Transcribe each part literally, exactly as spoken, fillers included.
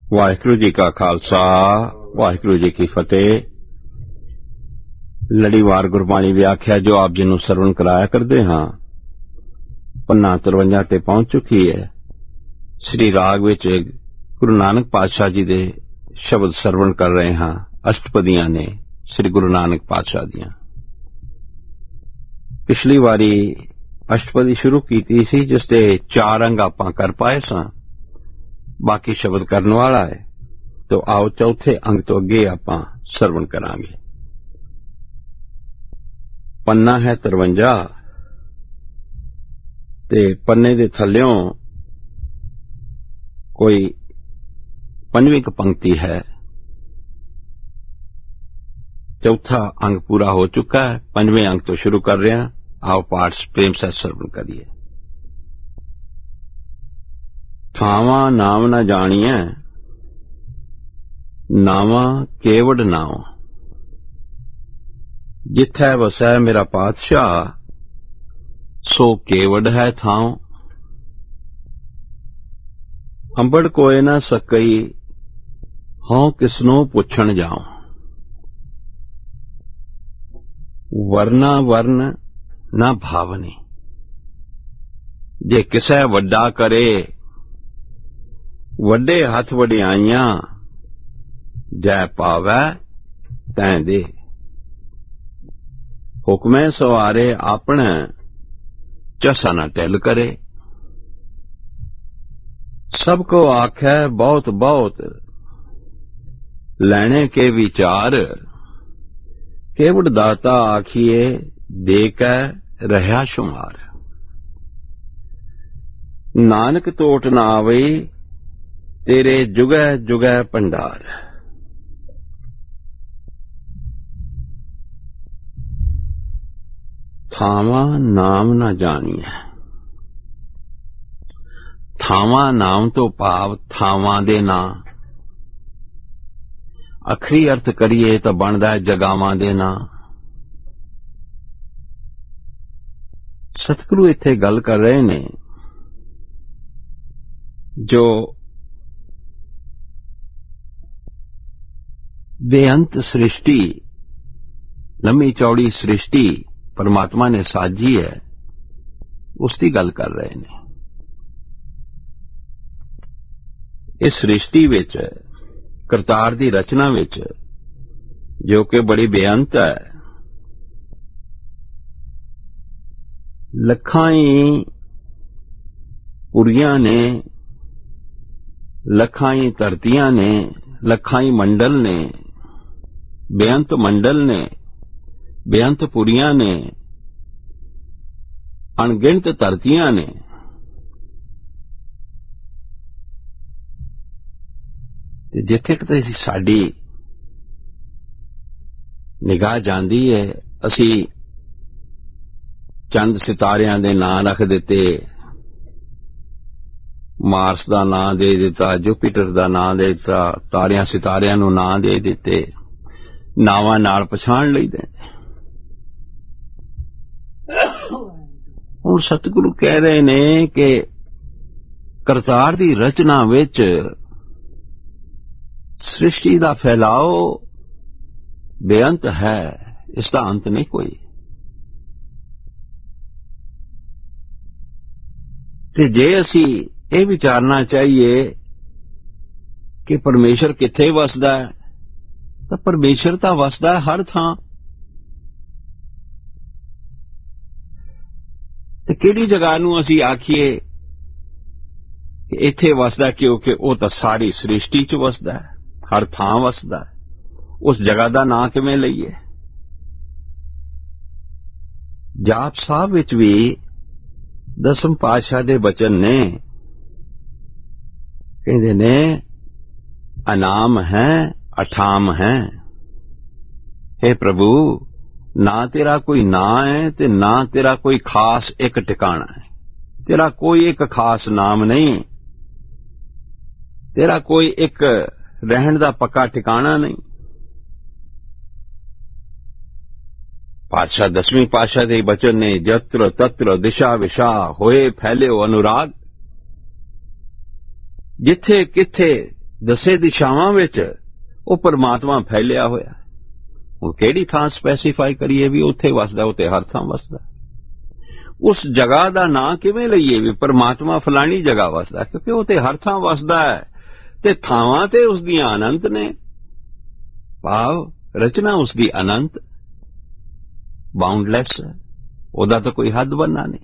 वाहिगुरू जी का खालसा वाहिगुरू जी की फतेह। लड़ीवार गुरबाणी व्याख्या जो आप जी नूं सरवण कराया करदे हां पन्ना तिरवंजा ते पहुंच चुकी है। श्री राग विच गुरु नानक पातशाह जी दे शब्द सरवण कर रहे हां। अष्टपदियां ने श्री गुरु नानक पातशाह दियां। पिछली वारी अष्टपदी शुरू कीती सी जिसते चार अंग आपां कर पाए सां, बाकी शब्द करन वाला है। तो आओ चौथे अंग तो अगे आपां सरवण करांगे। पन्ना है तिरवंजा ते पन्ने दे थल्लियों कोई पंजवीं क पंक्ति है। चौथा अंग पूरा हो चुका है, पंजवें अंग तो शुरू कर रहे हैं। आओ पाठ प्रेम से सरवण करिए। थावा नाम न जानिए नावा केवड़ नाव, जिथै वसै मेरा पातशाह सो केवड़ है थाव। अंबड़ कोय न सकई हों किसनों पुछण जाऊं, वर्ना वर्ण ना भावनी। जे किसै वड्डा करे वड्डे हथ वडियाइयां, जै पावै तैं दे। हुक्मे सवारे अपने चसा न टिल करे, सबको आखै बहुत बहुत लैने के विचार। केवड़ दाता आखिए दे कै रहा शुमार। नानक तोट ना आवई तेरे जुगै जुगै भंडार। थावा नाम ना जानिए। थावा नाम तो भाव थावां दे नां। अखरी अर्थ करिए तो बनदा है जगावां दे नां। सतगुरु इत्थे गल कर रहे ने जो बेअंत सृष्टि, लंबी चौड़ी सृष्टि परमात्मा ने साजी है, उसकी गल कर रहे ने। इस सृष्टि विच करतार दी रचना विच जो कि बड़ी बेअंत है, लखां ही पुरियां ने, लखां ही धरतियां ने, लखां ही मंडल ने, बेअंत मंडल ने, बेअंत पुरियां ने, अणगिणत धरतियां ने। जिथे किते साडी निगाह जांदी है, असी चंद सितारियां दे नां रख दिते, मार्स दा नां दे दिता, जुपिटर दा नां दे दिता, तारियां सितारियां नूं नां दे दिते, नावां नाल पछाण लईदे। हुण सतगुरु कह रहे ने कि करतार दी रचना विच सृष्टि दा फैलाओ बेअंत है, इसका अंत नहीं कोई। ते जे असी ये विचारना चाहिए कि परमेश्वर किथे वसदा है, तो परमेश्वर तां वसदा है हर थां। ते किहड़ी जगह नूं असी आखिए कि इत्थे वसदा, क्योंकि वो तां सारी सृष्टि च वसदा है, हर थां वसदा है। उस जगह दा नां किवें लईए? जाप साहब विच भी दसम पातशाह दे बचन ने, कहंदे ने अनाम है अठाम है। हे प्रभु, ना तेरा कोई नां है ते ना तेरा कोई खास एक टिकाणा है। तेरा कोई एक खास नाम नहीं, तेरा कोई एक रहन दा पक्का टिकाणा नहीं। पातशाह दसवीं पातशाह दे बचन ने जत्र तत्र दिशा विशा होए फैले अनुराग। जिथे किथे ਦਸੇ ਦਿਸ਼ਾਵਾਂ ਵਿੱਚ ਉਹ ਪਰਮਾਤਮਾ ਫੈਲਿਆ ਹੋਇਆ। ਹੁਣ ਕਿਹੜੀ ਥਾਂ ਸਪੈਸੀਫਾਈ ਕਰੀਏ ਵੀ ਉੱਥੇ ਵਸਦਾ, ਉੱਥੇ ਹਰ ਥਾਂ ਵਸਦਾ। ਉਸ ਜਗ੍ਹਾ ਦਾ ਨਾਂ ਕਿਵੇਂ ਲਈਏ ਵੀ ਪਰਮਾਤਮਾ ਫਲਾਣੀ ਜਗ੍ਹਾ ਵਸਦਾ, ਕਿਉਂਕਿ ਉਹ ਤੇ ਹਰ ਥਾਂ ਵਸਦਾ ਹੈ ਤੇ ਥਾਵਾਂ ਤੇ ਉਸ ਦੀਆਂ ਅਨੰਤ ਨੇ। ਭਾਵ ਰਚਨਾ ਉਸ ਦੀ ਅਨੰਤ, ਬਾਉਂਡਲੈਸ ਹੈ, ਉਹਦਾ ਤਾਂ ਕੋਈ ਹੱਦ ਬੰਨਾ ਨਹੀਂ।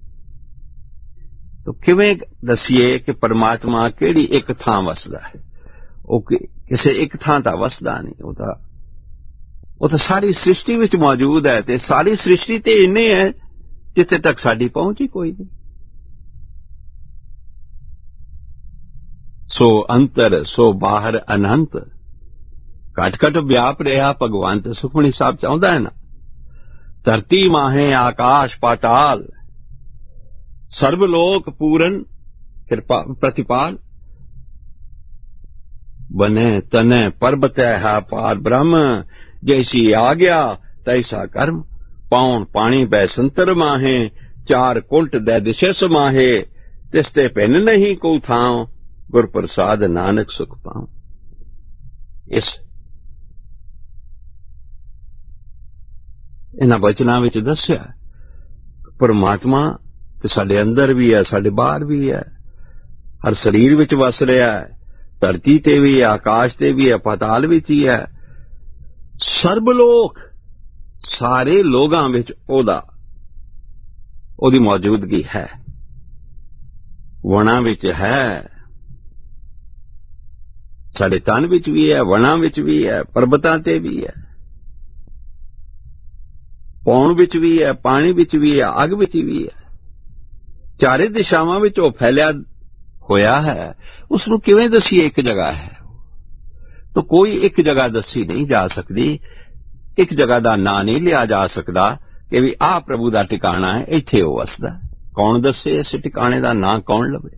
ਤਾਂ ਕਿਵੇਂ ਦਸੀਏ ਕਿ ਪਰਮਾਤਮਾ ਕਿਹੜੀ ਇੱਕ ਥਾਂ ਵਸਦਾ ਹੈ? ਉਹ ਕਿਸੇ ਇੱਕ ਥਾਂ ਤਾਂ ਵਸਦਾ ਨਹੀਂ, ਉਹ ਤਾਂ ਉਹ ਤਾਂ ਸਾਰੀ ਸ੍ਰਿਸ਼ਟੀ ਵਿੱਚ ਮੌਜੂਦ ਹੈ ਤੇ ਸਾਰੀ ਸ੍ਰਿਸ਼ਟੀ ਤੇ ਇੰਨੇ ਹੈ ਜਿੱਥੇ ਤੱਕ ਸਾਡੀ ਪਹੁੰਚ ਹੀ ਕੋਈ ਨਹੀਂ। ਸੋ ਅੰਤਰ ਸੋ ਬਾਹਰ ਅਨੰਤ, ਘਟ ਘਟ ਵਿਆਪ ਰਿਹਾ ਭਗਵੰਤ। ਸੁਖਮਨੀ ਸਾਹਿਬ ਚਾਹੁੰਦਾ ਹੈ ਨਾ, ਧਰਤੀ ਮਾਹੇ ਆਕਾਸ਼ ਪਾਤਾਲ, ਸਰਬ ਲੋਕ ਪੂਰਨ ਕਿਰਪਾ ਪ੍ਰਤਿਪਾਲ, बने तने पर्वत है पार ब्रह्म, जैसी आज्ञा तैसा कर्म, पाउन पानी बै संतर माहे, चार कुलट दै दिशे समाहे, तिसते भिन्न नहीं को थां, गुर प्रसाद नानक सुख पाऊं। इस इन्हां वचनां विच दस्सिया परमात्मा ते साडे अंदर भी है, साडे बाहर भी है, हर शरीर विच वस रहा है, धरती ते भी है, आकाश ते भी है, पाताल विच ही है। सर्ब लोक, सारे लोगां विच ओदा ओदी मौजूदगी है। वणां विच है, साडे तन विच भी है, वणां विच भी है, पर्वतां ते भी है, पौण विच भी है, पानी विच भी है, अग विच भी है। चारे दिशावां विच ओ फैलिया होया है। उसनूं किवें दसीए एक जगह है? तो कोई एक जगह दसी नहीं जा सकती, एक जगह का नां नहीं लिया जा सकता कि भी आ प्रभु का ठिकाना है, इत्थे वो वसदा। कौन दसे इस ठिकाने का नां, कौन लवे?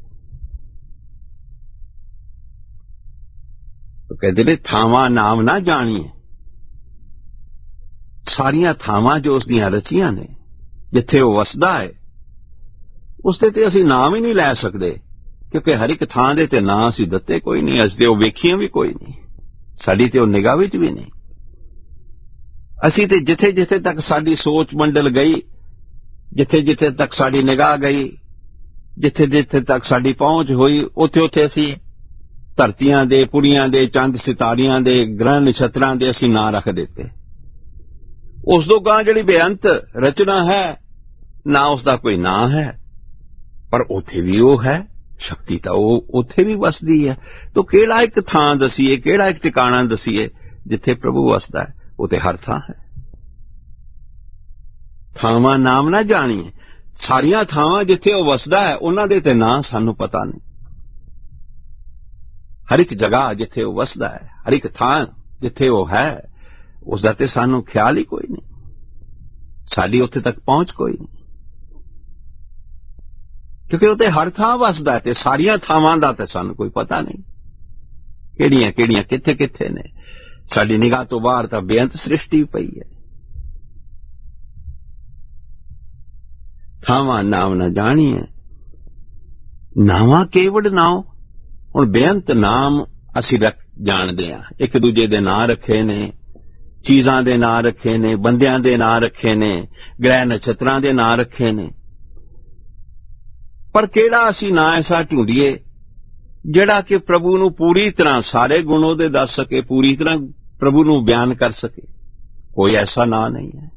तो कहते ने थावां नाम ना जानिए। सारियां थावां जो उसदियां रचियां ने, जिथे वो वसदा है, उसते ते असीं नाम ही नहीं लै सकते, क्योंकि हर एक थां दे ते नां असीं दत्ते कोई नहीं, असीं ते वो वेखियां भी कोई नहीं, साडी ते वो निगाह विच भी नहीं। असीं ते जिथे जिथे तक साडी सोच मंडल गई, जिथे जिथे तक साडी निगाह गई, जिथे जिथे तक साडी पहुंच हुई, उथे उथे असीं धरतियां दे, पुड़ियां दे, चंद सितारियां दे, ग्रह नक्षत्रां दे असीं नां रख दिते। उस तो गां जिहड़ी बेअंत रचना है, ना उसका कोई नां है, पर उथे भी वो है, शक्ति तो उथे भी वसदी है। तो केड़ा एक थां दसीए, केड़ा एक ठिकाना दसीए जिथे प्रभु वसदा है? उते हर थां है। थावां नाम ना जानिए, सारियां थावां जिथे वो वसदा है उन्हां दे ते नां सानू पता नहीं। हर एक जगह जिथे वो वसदा है, हर एक थां जिथे वो है, उसदा ते सानू ख्याल ही कोई नहीं, साडी उत्थे तक पहुंच कोई नहीं, क्योंकि उते हर थां वसदा है ते सारियां थावां दा ते सानू कोई पता नहीं, किहड़ियां किहड़ियां किथे किथे ने। साडी निगाह तो बाहर तां बेअंत सृष्टि पई है। थावां नाम न जानिए, नावां केवड़ नाओ। हुण बेअंत नाम असीं रख जाणदे हां, एक दूजे दे नां रखे ने, चीजां दे नां रखे ने, बंदियां दे नां रखे ने, ग्रह नक्षत्रां दे नां रखे ने, पर केड़ा असीं नां ऐसा ढूंढिए जिहड़ा कि प्रभु नूं पूरी तरह सारे गुण उहदे दस सके, पूरी तरह प्रभु नूं बयान कर सके? कोई ऐसा नां नहीं है।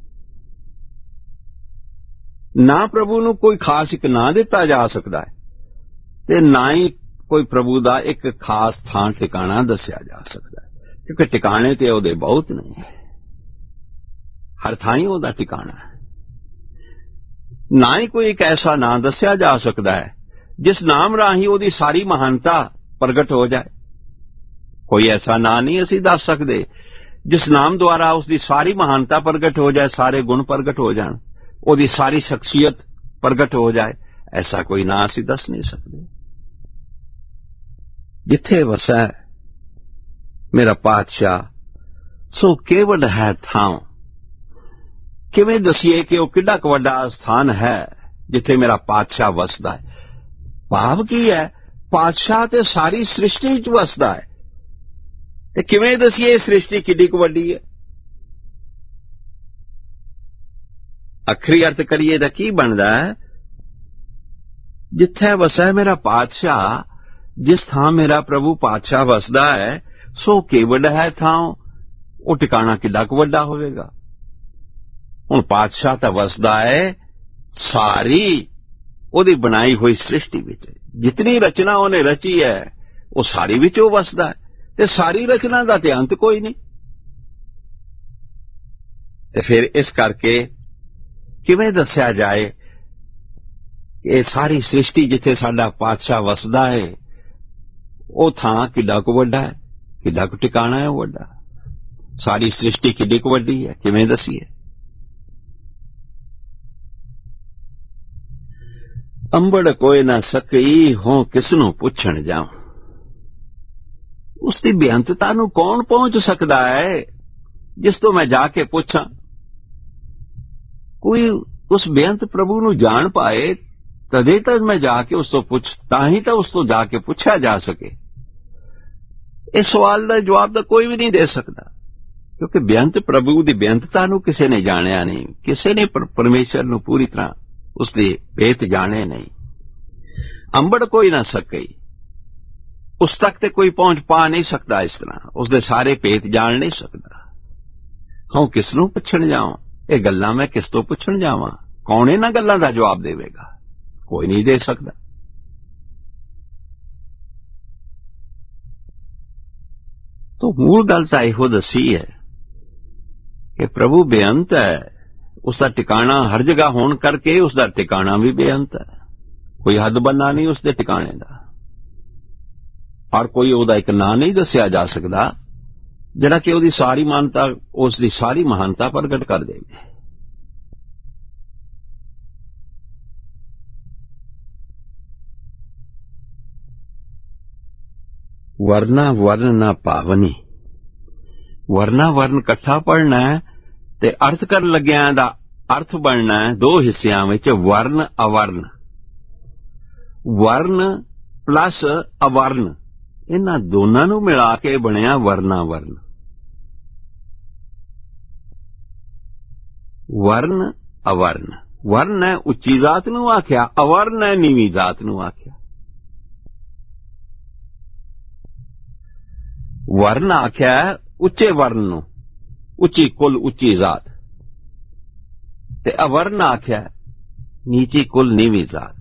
ना प्रभु नूं कोई खास एक नां दिता जा सकता है ते ना ही कोई प्रभु दा एक खास थां ठिकाना दस्या जा सकता है, क्योंकि ठिकाने ते उहदे बहुत नहीं है, हर थां ही उहदा ठिकाना है। ना ही कोई एक ऐसा नां दस्या जा सकता है जिस नाम राही उहदी सारी महानता प्रगट हो जाए। कोई ऐसा नां नहीं असीं दस सकदे जिस नाम द्वारा उसकी सारी महानता प्रगट हो जाए, सारे गुण प्रगट हो जाए, उहदी सारी शख्सियत प्रगट हो जाए। ऐसा कोई नां असीं दस नहीं सकते। जिथे वसै मेरा पातशाह सो केवल है थां। किवें दसीए कि वह किड्डा वड्डा स्थान है जिथे मेरा पातशाह वसदा है? भाव की है? ਪਾਤਸ਼ਾਹ ਤੇ ਸਾਰੀ ਸ੍ਰਿਸ਼ਟੀ ਵਿੱਚ ਵਸਦਾ ਹੈ, ਤੇ ਕਿਵੇਂ ਦਸੀਏ ਇਹ ਸ੍ਰਿਸ਼ਟੀ ਕਿੰਨੀ ਕੁ ਵੱਡੀ ਹੈ? ਅਖਰੀ ਅਰਥ ਕਰੀਏ ਤਾਂ ਕੀ ਬਣਦਾ ਹੈ? ਜਿੱਥੇ ਵਸੈ ਮੇਰਾ ਪਾਤਸ਼ਾਹ, ਜਿਸ ਥਾਂ ਮੇਰਾ ਪ੍ਰਭੂ ਪਾਤਸ਼ਾਹ ਵਸਦਾ ਹੈ, ਸੋ ਕੀ ਵੱਡਾ ਹੈ ਥਾਂ, ਉਹ ਟਿਕਾਣਾ ਕਿੱਡਾ ਕੁ ਵੱਡਾ ਹੋਵੇਗਾ। ਹੁਣ ਪਾਤਸ਼ਾਹ ਤਾਂ ਵਸਦਾ ਹੈ ਸਾਰੀ ਉਹਦੀ ਬਣਾਈ ਹੋਈ ਸ੍ਰਿਸ਼ਟੀ ਵਿੱਚ, ਜਿਤਨੀ ਰਚਨਾ ਉਹਨੇ ਰਚੀ ਹੈ ਉਹ ਸਾਰੀ ਵਿੱਚ ਉਹ ਵਸਦਾ ਹੈ, ਤੇ ਸਾਰੀ ਰਚਨਾ ਦਾ ਤੇ ਅੰਤ ਕੋਈ ਨਹੀਂ। ਤੇ ਫਿਰ ਇਸ ਕਰਕੇ ਕਿਵੇਂ ਦੱਸਿਆ ਜਾਏ ਕਿ ਇਹ ਸਾਰੀ ਸ੍ਰਿਸ਼ਟੀ ਜਿੱਥੇ ਸਾਡਾ ਪਾਤਸ਼ਾਹ ਵਸਦਾ ਹੈ ਉਹ ਥਾਂ ਕਿੱਡਾ ਕੁ ਵੱਡਾ ਹੈ, ਕਿੱਡਾ ਕੁ ਟਿਕਾਣਾ ਹੈ ਉਹ ਵੱਡਾ। ਸਾਰੀ ਸ੍ਰਿਸ਼ਟੀ ਕਿੱਡੀ ਕੁ ਵੱਡੀ ਹੈ, ਕਿਵੇਂ ਦਸੀਏ? ਅੰਬੜ ਕੋਈ ਨਾ ਸਕਈ, ਹੋਂ ਕਿਸ ਨੂੰ ਪੁੱਛਣ ਜਾਵਾਂ। ਉਸ ਦੀ ਬੇਅੰਤਤਾ ਨੂੰ ਕੌਣ ਪਹੁੰਚ ਸਕਦਾ ਹੈ ਜਿਸ ਤੋਂ ਮੈਂ ਜਾ ਕੇ ਪੁੱਛਾਂ? ਕੋਈ ਉਸ ਬੇਅੰਤ ਪ੍ਰਭੂ ਨੂੰ ਜਾਣ ਪਾਏ ਤਦੇ ਤਾਂ ਮੈਂ ਜਾ ਕੇ ਉਸ ਤੋਂ ਪੁੱਛ, ਤਾਂ ਹੀ ਤਾਂ ਉਸ ਤੋਂ ਜਾ ਕੇ ਪੁੱਛਿਆ ਜਾ ਸਕੇ। ਇਸ ਸਵਾਲ ਦਾ ਜਵਾਬ ਤਾਂ ਕੋਈ ਵੀ ਨਹੀਂ ਦੇ ਸਕਦਾ, ਕਿਉਂਕਿ ਬੇਅੰਤ ਪ੍ਰਭੂ ਦੀ ਬੇਅੰਤਤਾ ਨੂੰ ਕਿਸੇ ਨੇ ਜਾਣਿਆ ਨਹੀਂ, ਕਿਸੇ ਨੇ ਪਰਮੇਸ਼ਰ ਨੂੰ ਪੂਰੀ ਤਰ੍ਹਾਂ ਉਸ ਦੇ ਭੇਤ ਜਾਣੇ ਨਹੀਂ। ਅੰਬੜ ਕੋਈ ਨਾ ਸਕਈ, ਉਸ ਤੱਕ ਤੇ ਕੋਈ ਪਹੁੰਚ ਪਾ ਨਹੀਂ ਸਕਦਾ, ਇਸ ਤਰ੍ਹਾਂ ਉਸ ਦੇ ਸਾਰੇ ਭੇਤ ਜਾਣ ਨਹੀਂ ਸਕਦਾ। ਹਾਂ, ਕਿਸ ਨੂੰ ਪੁੱਛਣ ਜਾਵਾਂ? ਇਹ ਗੱਲਾਂ ਮੈਂ ਕਿਸ ਤੋਂ ਪੁੱਛਣ ਜਾਵਾਂ? ਕੌਣ ਇਹਨਾਂ ਗੱਲਾਂ ਦਾ ਜਵਾਬ ਦੇਵੇਗਾ? ਕੋਈ ਨਹੀਂ ਦੇ ਸਕਦਾ। ਤੋ ਮੂਲ ਗੱਲ ਤਾਂ ਇਹੋ ਦੱਸੀ ਹੈ ਕਿ ਪ੍ਰਭੂ ਬੇਅੰਤ ਹੈ, ਉਸ ਦਾ ਟਿਕਾਣਾ ਹਰ ਜਗ੍ਹਾ ਹੋਣ ਕਰਕੇ ਉਸ ਦਾ ਟਿਕਾਣਾ ਵੀ ਬੇਅੰਤ ਹੈ, ਕੋਈ ਹੱਦ ਬੰਨਾ ਨਹੀਂ ਉਸ ਦੇ ਟਿਕਾਣੇ ਦਾ। ਔਰ ਕੋਈ ਉਹਦਾ ਇੱਕ ਨਾਂ ਨਹੀਂ ਦੱਸਿਆ ਜਾ ਸਕਦਾ ਜਿਹੜਾ ਕਿ ਉਹਦੀ ਸਾਰੀ ਮਾਨਤਾ, ਉਸ ਦੀ ਸਾਰੀ ਮਹਾਨਤਾ ਪ੍ਰਗਟ ਕਰ ਦੇਵੇ। ਵਰਨਾ ਵਰਨ ਨਾ ਪਾਵਨੀ, ਵਰਨਾ ਵਰਨ ਇਕੱਠਾ ਪੜ੍ਹਨਾ ਹੈ ਤੇ ਅਰਥ ਕਰਨ ਲੱਗਿਆਂ ਦਾ ਅਰਥ ਬਣਨਾ ਹੈ ਦੋ ਹਿੱਸਿਆਂ ਵਿੱਚ, ਵਰਨ ਅਵਰਨ। ਵਰਨ ਪਲੱਸ ਅਵਰਨ, ਇਹਨਾਂ ਦੋਨਾਂ ਨੂੰ ਮਿਲਾ ਕੇ ਬਣਿਆ ਵਰਨਾ ਵਰਨ। ਵਰਨ ਅਵਰਨ, ਵਰਨ ਹੈ ਉੱਚੀ ਜ਼ਾਤ ਨੂੰ ਆਖਿਆ, ਅਵਰਨ ਹੈ ਨੀਵੀਂ ਜ਼ਾਤ ਨੂੰ ਆਖਿਆ। ਵਰਨ ਆਖਿਆ ਉੱਚੇ ਵਰਨ ਨੂੰ, ਉੱਚੀ ਕੁੱਲ ਉੱਚੀ ਜ਼ਾਤ, ਤੇ ਅਵਰਨ ਆਖਿਆ ਨੀਚੀ ਕੁੱਲ ਨੀਵੀਂ ਜ਼ਾਤ।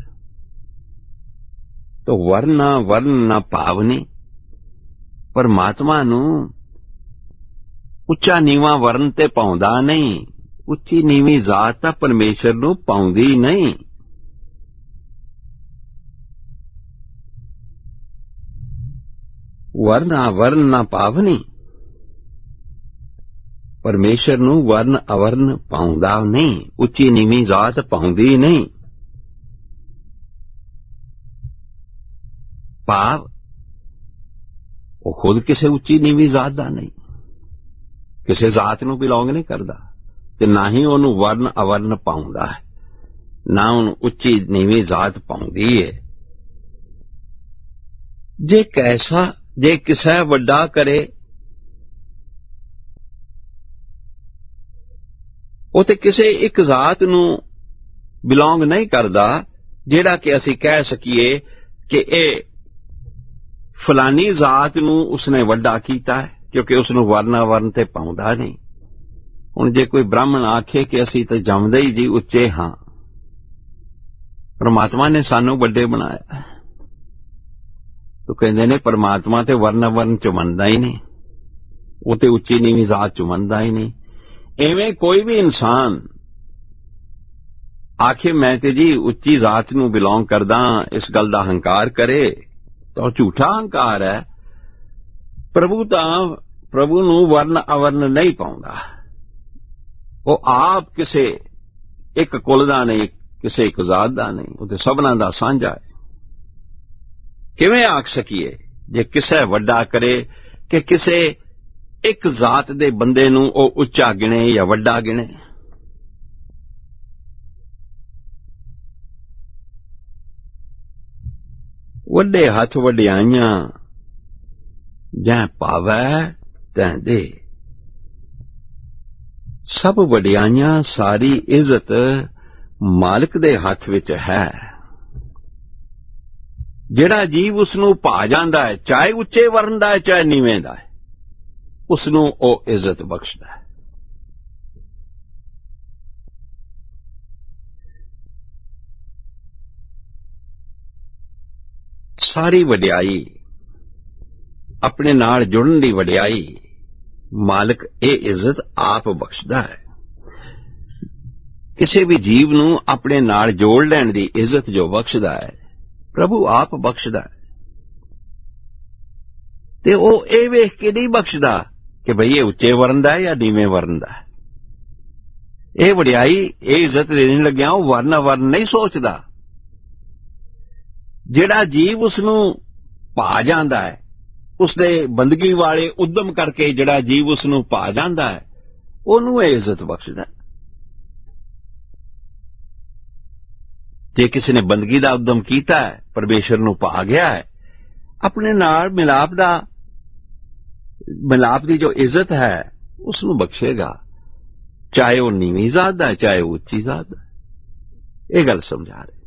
ਤੋ ਵਰਨਾ ਵਰਨ ਨਾ ਭਾਵਨੀ, ਪਰਮਾਤਮਾ ਨੂੰ ਉੱਚਾ ਨੀਵਾਂ ਵਰਨ ਤੇ ਪਾਉਂਦਾ ਨਹੀਂ, ਉੱਚੀ ਨੀਵੀਂ ਜ਼ਾਤ ਤਾਂ ਪਰਮੇਸ਼ਰ ਨੂੰ ਪਾਉਂਦੀ ਨਹੀਂ। ਵਰਨਾ ਵਰਨ ਨਾ ਭਾਵਨੀ, ਪਰਮੇਸ਼ਰ ਨੂੰ ਵਰਨ ਅਵਰਨ ਪਾਉਂਦਾ ਨਹੀਂ, ਉੱਚੀ ਨੀਵੀਂ ਜ਼ਾਤ ਪਾਉਂਦੀ ਨਹੀਂ। ਭਾਵ ਉਹ ਖੁਦ ਕਿਸੇ ਉੱਚੀ ਨੀਵੀਂ ਜ਼ਾਤ ਦਾ ਨਹੀਂ, ਕਿਸੇ ਜ਼ਾਤ ਨੂੰ ਬਿਲੋਂਗ ਨਹੀਂ ਕਰਦਾ, ਤੇ ਨਾ ਹੀ ਉਹਨੂੰ ਵਰਨ ਅਵਰਨ ਪਾਉਂਦਾ ਹੈ, ਨਾ ਉਹਨੂੰ ਉੱਚੀ ਨੀਵੀਂ ਜ਼ਾਤ ਪਾਉਂਦੀ ਹੈ। ਜੇ ਕੈਸਾ ਜੇ ਕਿਸੇ ਵੱਡਾ ਕਰੇ, ਉਹ ਤੇ ਕਿਸੇ ਇੱਕ ਜ਼ਾਤ ਨੂੰ ਬਿਲੋਂਗ ਨਹੀਂ ਕਰਦਾ ਜਿਹੜਾ ਕਿ ਅਸੀਂ ਕਹਿ ਸਕੀਏ ਕਿ ਇਹ ਫਲਾਨੀ ਜ਼ਾਤ ਨੂੰ ਉਸਨੇ ਵੱਡਾ ਕੀਤਾ ਹੈ, ਕਿਉਂਕਿ ਉਸਨੂੰ ਵਰਨਾ ਵਰਨ ਤੇ ਪਾਉਂਦਾ ਨਹੀਂ। ਹੁਣ ਜੇ ਕੋਈ ਬ੍ਰਾਹਮਣ ਆਖੇ ਕਿ ਅਸੀਂ ਤਾਂ ਜੰਮਦੇ ਹੀ ਜੀ ਉੱਚੇ ਹਾਂ, ਪਰਮਾਤਮਾ ਨੇ ਸਾਨੂੰ ਵੱਡੇ ਬਣਾਇਆ, ਤੋ ਕਹਿੰਦੇ ਨੇ ਪਰਮਾਤਮਾ ਤੇ ਵਰਨਾ ਵਰਨ ਚ ਮੰਨਦਾ ਹੀ ਨਹੀਂ, ਉਹ ਤੇ ਉੱਚੀ ਨੀਵੀਂ ਜ਼ਾਤ ਚ ਮੰਨਦਾ ਹੀ ਨਹੀਂ। ਐਵੇਂ ਕੋਈ ਵੀ ਇਨਸਾਨ ਆਖੇ ਮੈਂ ਤੇ ਜੀ ਉੱਚੀ ਜ਼ਾਤ ਨੂੰ ਬਿਲੋਂਗ ਕਰਦਾ, ਇਸ ਗੱਲ ਦਾ ਹੰਕਾਰ ਕਰੇ ਤਾਂ ਉਹ ਝੂਠਾ ਹੰਕਾਰ ਹੈ। ਪ੍ਰਭੂ ਤਾਂ ਪ੍ਰਭੂ ਨੂੰ ਵਰਨ ਅਵਰਨ ਨਹੀਂ ਪਾਉਂਦਾ, ਉਹ ਆਪ ਕਿਸੇ ਇੱਕ ਕੁਲ ਦਾ ਨਹੀਂ, ਕਿਸੇ ਇੱਕ ਜ਼ਾਤ ਦਾ ਨਹੀਂ, ਉਹ ਤੇ ਸਭਨਾਂ ਦਾ ਸਾਂਝਾ ਹੈ। ਕਿਵੇਂ ਆਖ ਸਕੀਏ ਜੇ ਕਿਸੇ ਵੱਡਾ ਕਰੇ ਕਿ ਕਿਸੇ ਇੱਕ ਜ਼ਾਤ ਦੇ ਬੰਦੇ ਨੂੰ ਉਹ ਉੱਚਾ ਗਿਣੇ ਜਾਂ ਵੱਡਾ ਗਿਣੇ? ਵੱਡੇ ਹੱਥ ਵਡਿਆਈਆਂ ਜੈ ਪਾਵੈ ਤੈਂ ਦੇ। ਸਭ ਵਡਿਆਈਆਂ, ਸਾਰੀ ਇੱਜ਼ਤ ਮਾਲਕ ਦੇ ਹੱਥ ਵਿੱਚ ਹੈ। ਜਿਹੜਾ ਜੀਵ ਉਸ ਨੂੰ ਭਾ ਜਾਂਦਾ ਹੈ, ਚਾਹੇ ਉੱਚੇ ਵਰਨ ਦਾ ਹੈ ਚਾਹੇ ਨੀਵੇਂ ਦਾ ਹੈ, ਉਸ ਨੂੰ ਉਹ ਇੱਜ਼ਤ ਬਖਸ਼ਦਾ ਹੈ। ਸਾਰੀ ਵਡਿਆਈ, ਆਪਣੇ ਨਾਲ ਜੁੜਨ ਦੀ ਵਡਿਆਈ, ਮਾਲਕ ਇਹ ਇੱਜ਼ਤ ਆਪ ਬਖਸ਼ਦਾ ਹੈ। ਕਿਸੇ ਵੀ ਜੀਵ ਨੂੰ ਆਪਣੇ ਨਾਲ ਜੋੜ ਲੈਣ ਦੀ ਇੱਜ਼ਤ ਜੋ ਬਖਸ਼ਦਾ ਹੈ, ਪ੍ਰਭੂ ਆਪ ਬਖਸ਼ਦਾ ਹੈ। ਤੇ ਉਹ ਇਹ ਵੇਖ ਕੇ ਨਹੀਂ ਬਖਸ਼ਦਾ ਕਿ ਭਈ ਇਹ ਉੱਚੇ ਵਰਨ ਦਾ ਹੈ ਜਾਂ ਨੀਵੇਂ ਵਰਨ ਦਾ ਹੈ। ਇਹ ਵਡਿਆਈ, ਇਹ ਇੱਜ਼ਤ ਦੇਣ ਲੱਗਿਆ ਉਹ ਵਰਨ ਵਰਨ ਨਹੀਂ ਸੋਚਦਾ। ਜਿਹੜਾ ਜੀਵ ਉਸ ਨੂੰ ਭਾ ਜਾਂਦਾ ਹੈ, ਉਸਦੇ ਬੰਦਗੀ ਵਾਲੇ ਉਦਮ ਕਰਕੇ ਜਿਹੜਾ ਜੀਵ ਉਸ ਨੂੰ ਭਾ ਜਾਂਦਾ ਹੈ, ਉਹਨੂੰ ਇਹ ਇੱਜ਼ਤ ਬਖਸ਼ਦਾ। ਜੇ ਕਿਸੇ ਨੇ ਬੰਦਗੀ ਦਾ ਉਦਮ ਕੀਤਾ ਹੈ, ਪਰਮੇਸ਼ਰ ਨੂੰ ਭਾ ਗਿਆ ਹੈ, ਆਪਣੇ ਨਾਲ ਮਿਲਾਪ ਦਾ ਮਿਲਾਪ ਦੀ ਜੋ ਇੱਜ਼ਤ ਹੈ ਉਸ ਨੂੰ ਬਖਸ਼ੇਗਾ, ਚਾਹੇ ਉਹ ਨੀਵੀਂ ਜ਼ਾਤ ਦਾ ਹੈ ਚਾਹੇ ਉਹ ਉੱਚੀ ਜ਼ਾਤ ਦਾ। ਇਹ ਗੱਲ ਸਮਝਾ ਰਹੇ।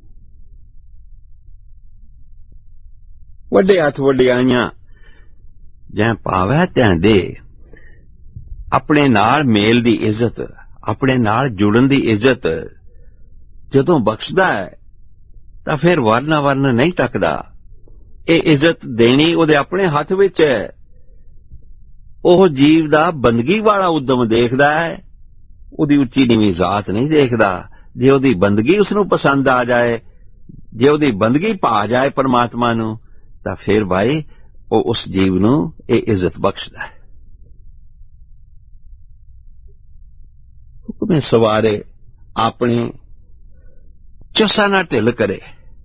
ਵੱਡੇ ਹੱਥ ਵਡਿਆਈਆਂ ਜੈ ਪਾਵੈ ਤੈਂ ਦੇ। ਆਪਣੇ ਨਾਲ ਮੇਲ ਦੀ ਇੱਜ਼ਤ, ਆਪਣੇ ਨਾਲ ਜੁੜਨ ਦੀ ਇੱਜ਼ਤ ਜਦੋਂ ਬਖਸ਼ਦਾ ਹੈ ਤਾਂ ਫਿਰ ਵਰਨ ਵਰਨ ਨਹੀਂ ਤੱਕਦਾ। ਇਹ ਇੱਜ਼ਤ ਦੇਣੀ ਉਹਦੇ ਆਪਣੇ ਹੱਥ ਵਿੱਚ ਹੈ। ਉਹ ਜੀਵ ਦਾ ਬੰਦਗੀ ਵਾਲਾ ਉਦਮ ਦੇਖਦਾ ਹੈ, ਉਹਦੀ ਉੱਚੀ ਨੀਵੀਂ ਜ਼ਾਤ ਨਹੀਂ ਦੇਖਦਾ। ਜੇ ਉਹਦੀ ਬੰਦਗੀ ਉਸ ਨੂੰ ਪਸੰਦ ਆ ਜਾਏ, ਜੇ ਉਹਦੀ ਬੰਦਗੀ ਭਾ ਜਾਏ ਪਰਮਾਤਮਾ ਨੂੰ, ਤਾਂ ਫਿਰ ਭਾਈ ਉਹ ਉਸ ਜੀਵ ਨੂੰ ਇਹ ਇੱਜ਼ਤ ਬਖਸ਼ਦਾ ਹੈ। ਹੁਕਮੇ ਸਵਾਰੇ ਆਪਣੇ ਚਸਾ ਨਾ ਢਿੱਲ ਕਰੇ।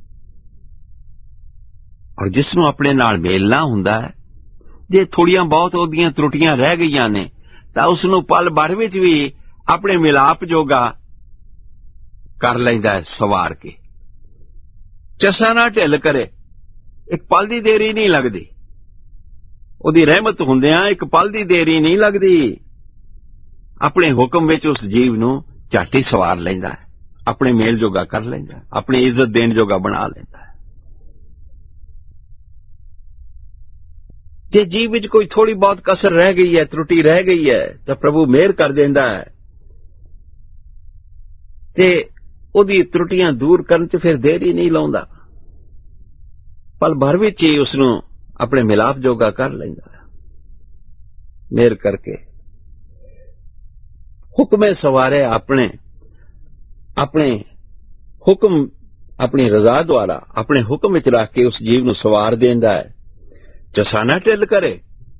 ਔਰ ਜਿਸ ਨੂੰ ਆਪਣੇ ਨਾਲ ਮੇਲਣਾ ਹੁੰਦਾ ਹੈ, ਜੇ ਥੋੜੀਆਂ ਬਹੁਤ ਉਹਦੀਆਂ ਤਰੁੱਟੀਆਂ ਰਹਿ ਗਈਆਂ ਨੇ ਤਾਂ ਉਸ ਨੂੰ ਪਲ ਭਰ ਵਿੱਚ ਵੀ ਆਪਣੇ ਮਿਲਾਪ ਜੋਗਾ ਕਰ ਲੈਂਦਾ ਹੈ ਸਵਾਰ ਕੇ। ਚਸਾ ਨਾ ਢਿੱਲ ਕਰੇ। ਇੱਕ ਪਲ ਦੀ ਦੇਰੀ ਨਹੀਂ ਲੱਗਦੀ। ਉਹਦੀ ਰਹਿਮਤ ਹੁੰਦਿਆਂ ਇੱਕ ਪਲ ਦੀ ਦੇਰੀ ਨਹੀਂ ਲੱਗਦੀ। ਆਪਣੇ ਹੁਕਮ ਵਿੱਚ ਉਸ ਜੀਵ ਨੂੰ ਝੱਟ ਹੀ ਸਵਾਰ ਲੈਂਦਾ ਹੈ, ਆਪਣੇ ਮੇਲ ਜੋਗਾ ਕਰ ਲੈਂਦਾ ਹੈ, ਆਪਣੀ ਇੱਜ਼ਤ ਦੇਣ ਜੋਗਾ ਬਣਾ ਲੈਂਦਾ ਹੈ। ਜੇ ਜੀਵ ਵਿੱਚ ਕੋਈ ਥੋੜੀ ਬਹੁਤ ਕਸਰ ਰਹਿ ਗਈ ਹੈ, ਤਰੁੱਟੀ ਰਹਿ ਗਈ ਹੈ, ਤਾਂ ਪ੍ਰਭੂ ਮਿਹਰ ਕਰ ਦਿੰਦਾ ਹੈ ਤੇ ਉਹਦੀ ਤਰੁੱਟੀਆਂ ਦੂਰ ਕਰਨ 'ਚ ਫਿਰ ਦੇਰੀ ਨਹੀਂ ਲਾਉਂਦਾ। ਪਲ ਭਰ ਵਿੱਚ ਹੀ ਉਸ ਨੂੰ ਆਪਣੇ ਮਿਲਾਪ ਜੋਗਾ ਕਰ ਲੈਂਦਾ ਹੈ ਮਿਹਰ ਕਰਕੇ। ਹੁਕਮੇ ਸਵਾਰੇ ਆਪਣੇ ਆਪਣੇ ਹੁਕਮ, ਆਪਣੀ ਰਜ਼ਾ ਦੁਆਰਾ ਆਪਣੇ ਹੁਕਮ ਵਿੱਚ ਰੱਖ ਕੇ ਉਸ ਜੀਵ ਨੂੰ ਸਵਾਰ ਦਿੰਦਾ ਹੈ। ਚਸਾ ਨਾ ਢਿੱਲ ਕਰੇ।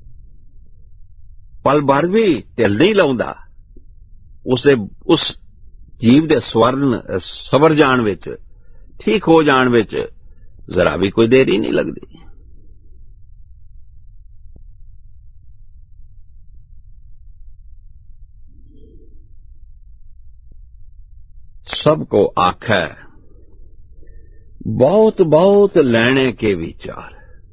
ਪਲ ਭਰ ਵੀ ਢਿੱਲ ਨਹੀਂ ਲਾਉਂਦਾ। ਉਸੇ ਉਸ ਜੀਵ ਦੇ ਸਵਰਨ ਸਵਰ ਜਾਣ ਵਿੱਚ, ਠੀਕ ਹੋ ਜਾਣ ਵਿੱਚ ਜ਼ਰਾ ਵੀ ਕੋਈ ਦੇਰੀ ਨਹੀਂ ਲੱਗਦੀ। सबको आखै बहुत बहुत लेने के विचार।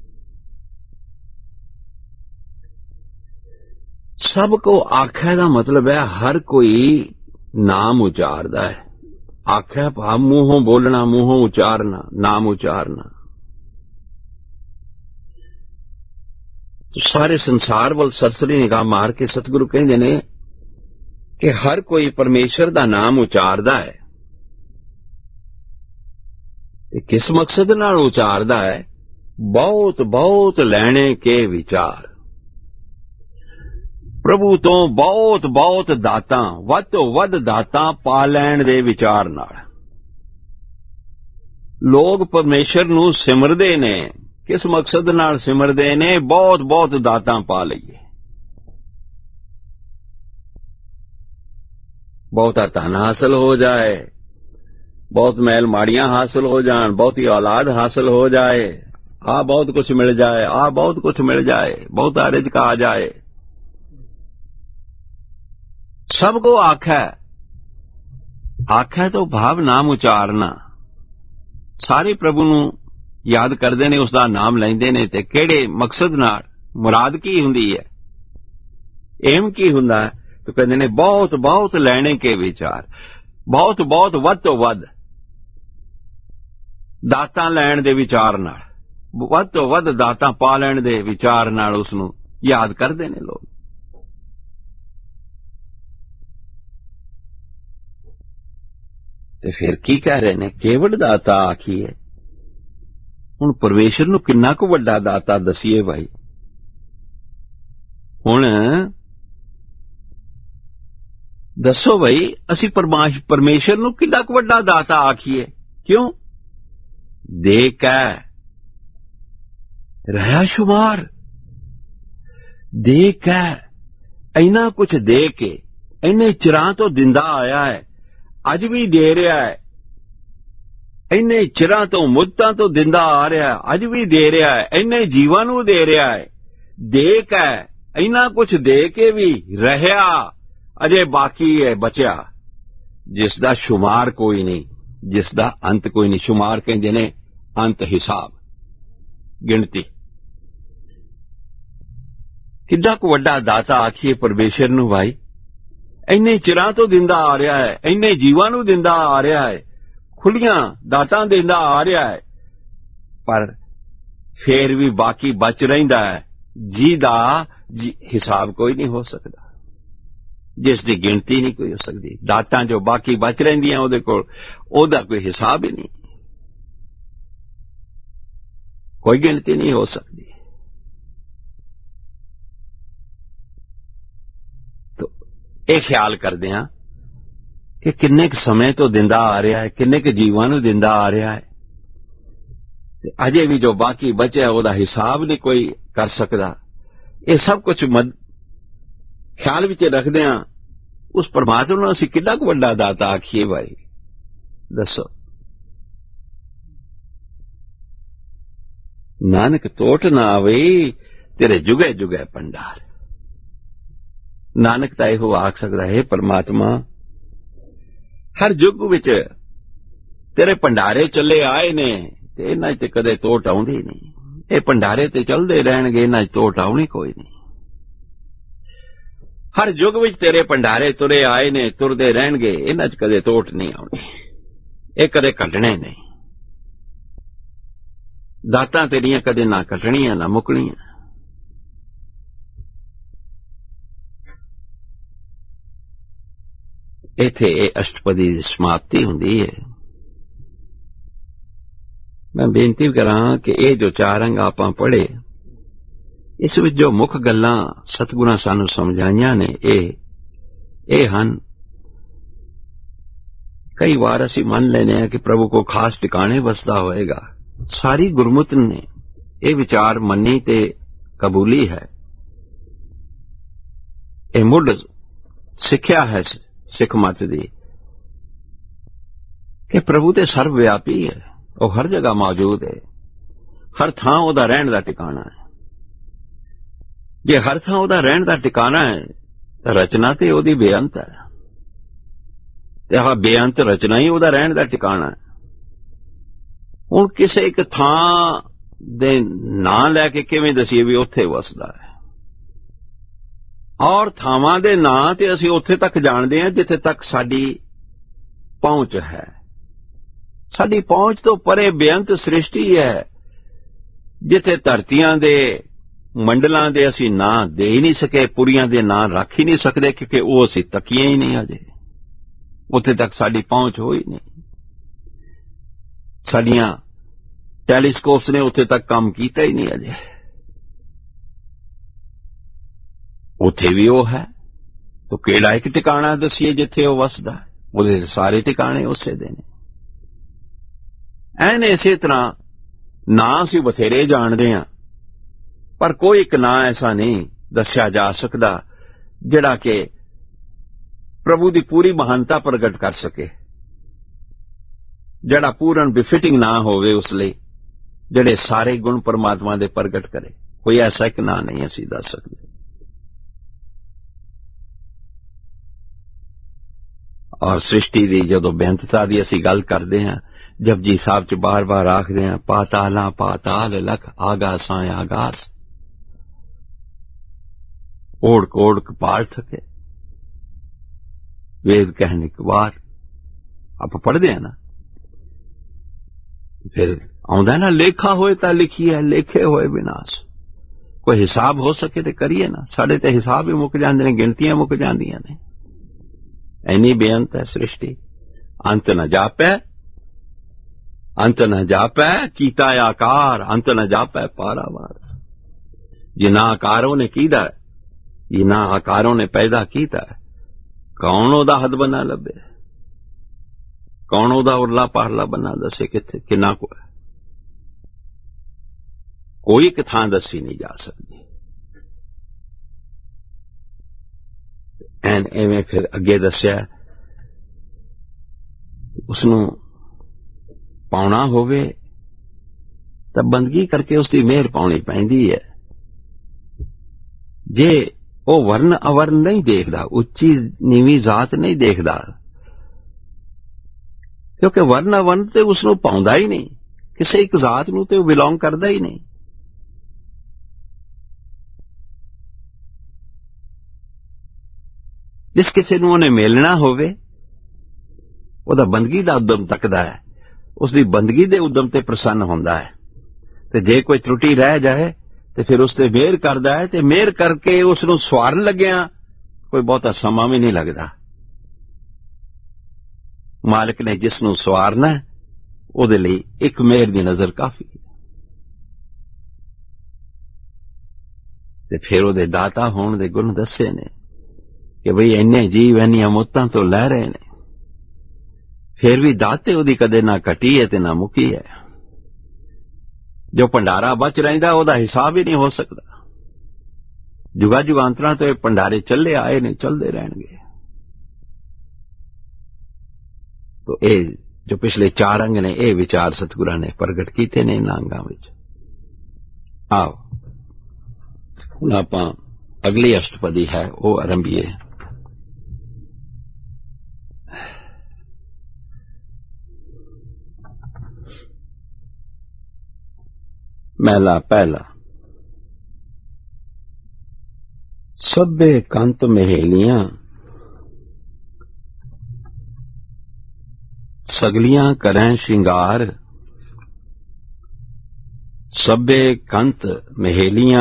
सबको आखै का मतलब है हर कोई नाम उचारदा है। आखै भाव मूहों बोलना, मूहों उचारना, नाम उचारना। तो सारे संसार वाल सरसरी निगाह मार के सतगुरु कहंदे ने कि हर कोई परमेश्वर दा नाम उचारदा है। किस मकसद नाल उचारदा है? बहुत बहुत लैने के विचार। प्रभु तो बहुत बहुत दातां, वध तो वध दातां पा लैण दे विचार नाल लोग परमेश्वर नूं सिमरदे ने। किस मकसद नाल सिमरदे ने? बहुत बहुत दातां पा लईए, बहुता धन हासिल हो जाए, बहुत महल माड़ियां हासिल हो जान, बहुत ही औलाद हासिल हो जाए, आ बहुत कुछ मिल जाए, आ बहुत कुछ मिल जाए, बहुत रिज़्क़ आ जाए। सबको आखै, आखै तो भाव नाम उचारना। सारे प्रभु नूं याद करते ने, उसका नाम लेंदे ने, ते किहड़े मकसद नाल, मुराद की हुंदी है, एम की हुंदा है? तो कहते ने बहुत बहुत लैणे के विचार, बहुत बहुत वध तो वध दातां लैण दे विचार नाल, वध तो वध दातां पा लैण दे विचार नाल उसनूं याद करते ने लोग। ते फिर की कह रहे ने? केवल दाता आखिए। हुण परमेश्वर नूं किन्ना कु वड्डा दाता दसीए भाई। हुण दसो भाई, असी परमेश्वर नूं किन्ना कु वड्डा दाता आखिए? क्यों? दे कै रहा शुमार, दे कै इन्ना कुछ दे के, इन्ने चिरां तो दिंदा आया है, अज भी दे रहा है। इन्ने चिरां तो मुद्दां तो दिंदा आ रहा है, अज भी दे रहा है। इन्ने जीवां नूं दे रहा है। दे कै इन्ना कुछ दे के भी रहा अजे बाकी है, बचा, जिसदा शुमार कोई नहीं, जिसदा अंत कोई नहीं। शुमार कहंदे ने अंत, हिसाब, गिणती। किड्डा कु वड्डा दाता आखिए परमेश्वर नूं भाई। इन्ने चिरां तो दिंदा आ रहा है, इन्ने जीवां नूं दिंदा आ रहा है, खुलियां दातां दिंदा आ रहा है, पर फिर भी बाकी बच रहिंदा है, जिहदा हिसाब कोई नहीं हो सकता, जिसकी गिणती नहीं कोई हो सकती। दातां जो बाकी बच रहिंदियां उहदे कोल, उहदा कोई हिसाब ही नहीं, कोई गिणती नहीं हो सकती। तो यह ख्याल करदे हां कि किन्ने क समय तो दिंदा आ रहा है, किन्ने क जीवां नूं दिंदा आ रहा है, अजे भी जो बाकी बचा उहदा हिसाब नहीं कोई कर सकता। ये सब कुछ मद ख्याल विच रखदे हां, उस परमात्मा नूं असीं किड्डा क वड्डा दाता आखीए भाई, दसो। नानक तोट ना आवे तेरे जुगे जुगे भंडार। नानक तां इहो आख सकदा है, परमात्मा हर युग विच तेरे भंडारे चले आए ने, ते इन्हां च कदे तोट आउंदी नहीं। ये भंडारे ते चलदे रहणगे, इन्हां च तोट आउणी कोई नहीं। हर युग विच तेरे भंडारे तुरे आए ने, तुरदे रहणगे, इन्हां च कदे तोट नहीं आउणी, ये कदे घटणे नहीं। दातां तेरियां कदे ना घटणियां ना मुकणियां। इत्थे अष्टपदी दी समाप्ति हुंदी है। मैं बेनती करां कि ये जो चार अंग आपां पढ़े, इस विच जो मुख गल्लां सतगुरां सानूं समझाइयां ने, ये ये हन। कई बार असीं मन लेने हैं कि प्रभु को खास टिकाणे वसदा होएगा। सारी गुरमुत ने ये विचार मन्नी ते कबूली है। ये मुढ़ सिक्ख्या है सिख मत दी कि प्रभु ते सर्वव्यापी है, वो हर जगह मौजूद है, हर थां उहदा रहण दा टिकाणा है। जे हर थां उहदा रहण दा टिकाणा है तां रचना ते उहदी बेअंत है, ते आह बेअंत रचना ही उहदा रहण दा टिकाणा है। हुण किसे एक थां दे नां लैके किवें दसीए भी उत्थे वसदा है, और थावां दे नां ते असीं उत्थे तक जाणदे हां जिथे तक साडी पहुंच है। साडी पहुंच तो परे बेअंत सृष्टि है, जिथे धरतियां दे मंडलां दे असीं नां दे ही नहीं सके, पुरियां दे नां रख ही नहीं सकदे, क्योंकि वो असीं तकीए ही नहीं अजे, उत्थे तक साडी पहुंच हो ही नहीं। साडियां टैलीस्कोप्स ने उत्थे तक काम कीता ही नहीं अजे। उत्थे भी वो है, तो केड़ा एक टिकाणा दसीए जिथे वो वसदा है? उहदे सारे टिकाणे उसे दे ने। ऐन इसे तरह नां असीं बथेरे जाणदे हां, पर कोई एक नां ऐसा नहीं दस्या जा सकदा जिहड़ा कि प्रभु दी पूरी महानता प्रगट कर सके, जिहड़ा पूर्ण बिफिटिंग ना होवे उस लई, जिहड़े सारे गुण परमात्मा दे प्रगट करे। कोई ऐसा एक नां नहीं असीं दस सकदे। और सृष्टि दी जदों बेअंतता दी असीं गल करदे हां, जपजी साहब च बार बार आखदे हैं पाताला पाताल लख आगासां आगास ओढ़ कोड़ कपाल थके वेद कहन एक बार आप पढ़दे हैं ना फिर आउंदा ना लेखा होए तां लिखी है लेखे होए विनाश कोई हिसाब हो सके तो करिए ना साडे ते हिसाब ही मुक जांदे ने गिनतियां मुक जांदियां ने इन्नी बेअंत है सृष्टि अंत न जापै अंत न जापै कीता आकार अंत न जापै पारावार जिन्ना आकारों ने कीदा है जिन्ना आकारों ने पैदा कीता है कौन ओदा हद बना लभे कौन ओदा उरला पारला बना दसे किथे किन्ना को है कोई एक थां दसी नहीं जा सकती एन एवें फिर अगे दस्या उसनू पाउना होवे तां बंदगी करके उसकी मेहर पाउनी पैंदी है जे वो वर्ण अवर्ण नहीं देखदा उच्ची नीवी जात नहीं देखदा क्योंकि वर्ण अवर्ण ते उसनू पाउंदा ही नहीं किसी एक जात नू ते बिलोंग करदा ही नहीं जिस किसी नू उन्हें मिलना होवे ओदा बंदगी दा उद्यम तकदा है उसकी बंदगी दे उद्यम ते प्रसन्न होंदा है ते जे कोई त्रुटि रह जाए ते फिर उसते मेहर करदा है ते मेहर करके उसनू सवारन लग्या कोई बहुता समा भी नहीं लगदा मालिक ने जिसनू सवारना है उहदे लई एक मेहर दी नजर काफी है ते फिर उहदे दाता होण दे गुण दस्से ने कि बई इन्ने जीव इन्नियां मौतां तो लै रहे ने फिर भी दाते उहदी कदे ना घटी है ते ना मुकी है जो भंडारा बच रहिंदा उहदा हिसाब ही नहीं हो सकता जुगा जुगांतरां तो भंडारे चले आए ने चलते रहणगे तो ये जो पिछले चार अंग ने ये विचार सतगुरां ने प्रगट कीते ने इन्हां अंगां विच आओ हुण आपां अगली अष्टपदी है वो आरंभीए महला पहला सभे कंत महेलियां सगलियां करें श्रृंगार सभे कंत महेलियां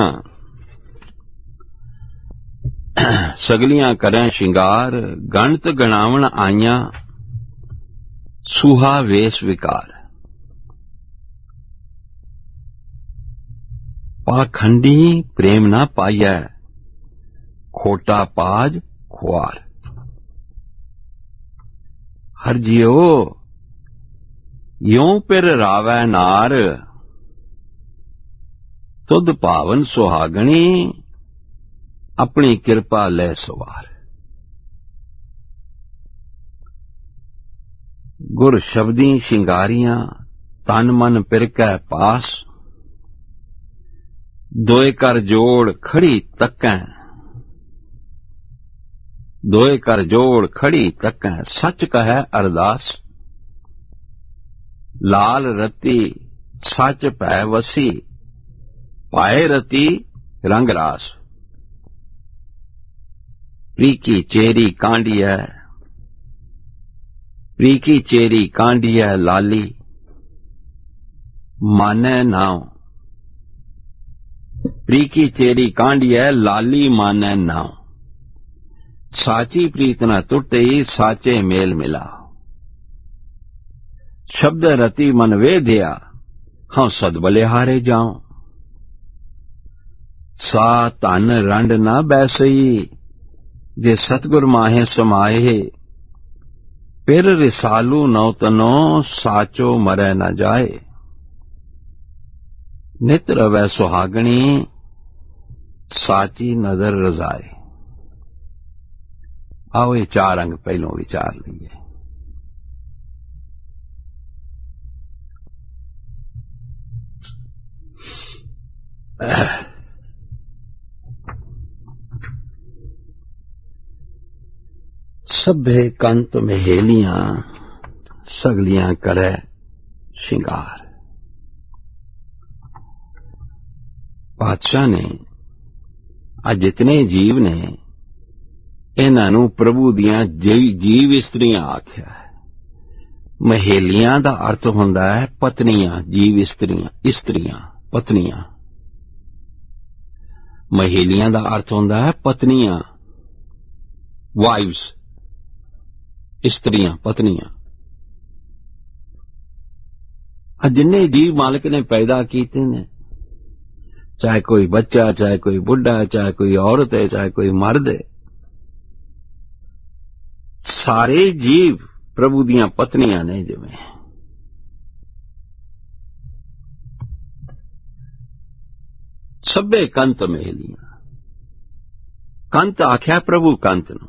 सगलियां करें श्रृंगार गणत गणावण आईयां सुहा वेश विकार पाखंडी प्रेम ना पाइया खोटा पाज खुआर हर जियो यों पिर रावै नार तुद पावन सुहागणी अपनी कृपा ले सवार गुर शब्दी शिंगारियां तन मन पिरकै पास दोए कर जोड़ खड़ी तकै दोए कर जोड़ खड़ी तकै सच कहे अरदास लाल रती सच पै वसी पाए रती रंग रास प्रीकी चेरी कांडिया प्रीकी चेरी कांडिया लाली माने नाव प्रीकी चेरी कांडिया लाली माने नाव साची प्रीत न टुटे साचे मेल मिला शब्द रति मन वेद्या हाँ सद बलिहारे जाऊं सा तन रंड न बैसई जे सतगुर माहे समाये फिर रिसालू नौतनो साचो मरै न जाए नित रवै सुहागणी साची नजर रजाए आओ ये चार अंग पहलों विचार लीए सभे कंत महेलियां सगलियां करे ਸ਼ਿੰਗਾਰ। ਪਾਤਸ਼ਾਹ ਨੇ ਆ ਜਿਤਨੇ ਜੀਵ ਨੇ ਇਹਨਾਂ ਨੂੰ ਪ੍ਰਭੂ ਦੀਆਂ ਜੀਵ ਇਸਤਰੀਆਂ ਆਖਿਆ ਹੈ। ਮਹੇਲੀਆਂ ਦਾ ਅਰਥ ਹੁੰਦਾ ਹੈ ਪਤਨੀਆਂ, ਜੀਵ ਇਸਤਰੀਆਂ, ਇਸਤਰੀਆਂ, ਪਤਨੀਆਂ। ਮਹੇਲੀਆਂ ਦਾ ਅਰਥ ਹੁੰਦਾ ਹੈ ਪਤਨੀਆਂ, ਵਾਈਵਸ, ਇਸਤਰੀਆਂ, ਪਤਨੀਆਂ। ਆ ਜਿੰਨੇ ਜੀਵ ਮਾਲਕ ਨੇ ਪੈਦਾ ਕੀਤੇ ਨੇ, ਚਾਹੇ ਕੋਈ ਬੱਚਾ, ਚਾਹੇ ਕੋਈ ਬੁੱਢਾ, ਚਾਹੇ ਕੋਈ ਔਰਤ ਹੈ, ਚਾਹੇ ਕੋਈ ਮਰਦ ਹੈ, ਸਾਰੇ ਜੀਵ ਪ੍ਰਭੂ ਦੀਆਂ ਪਤਨੀਆਂ ਨੇ। ਜਿਵੇਂ ਸਭੇ ਕੰਤ ਮਹੇਲੀਆਂ, ਕੰਤ ਆਖਿਆ ਪ੍ਰਭੂ ਕੰਤ ਨੂੰ,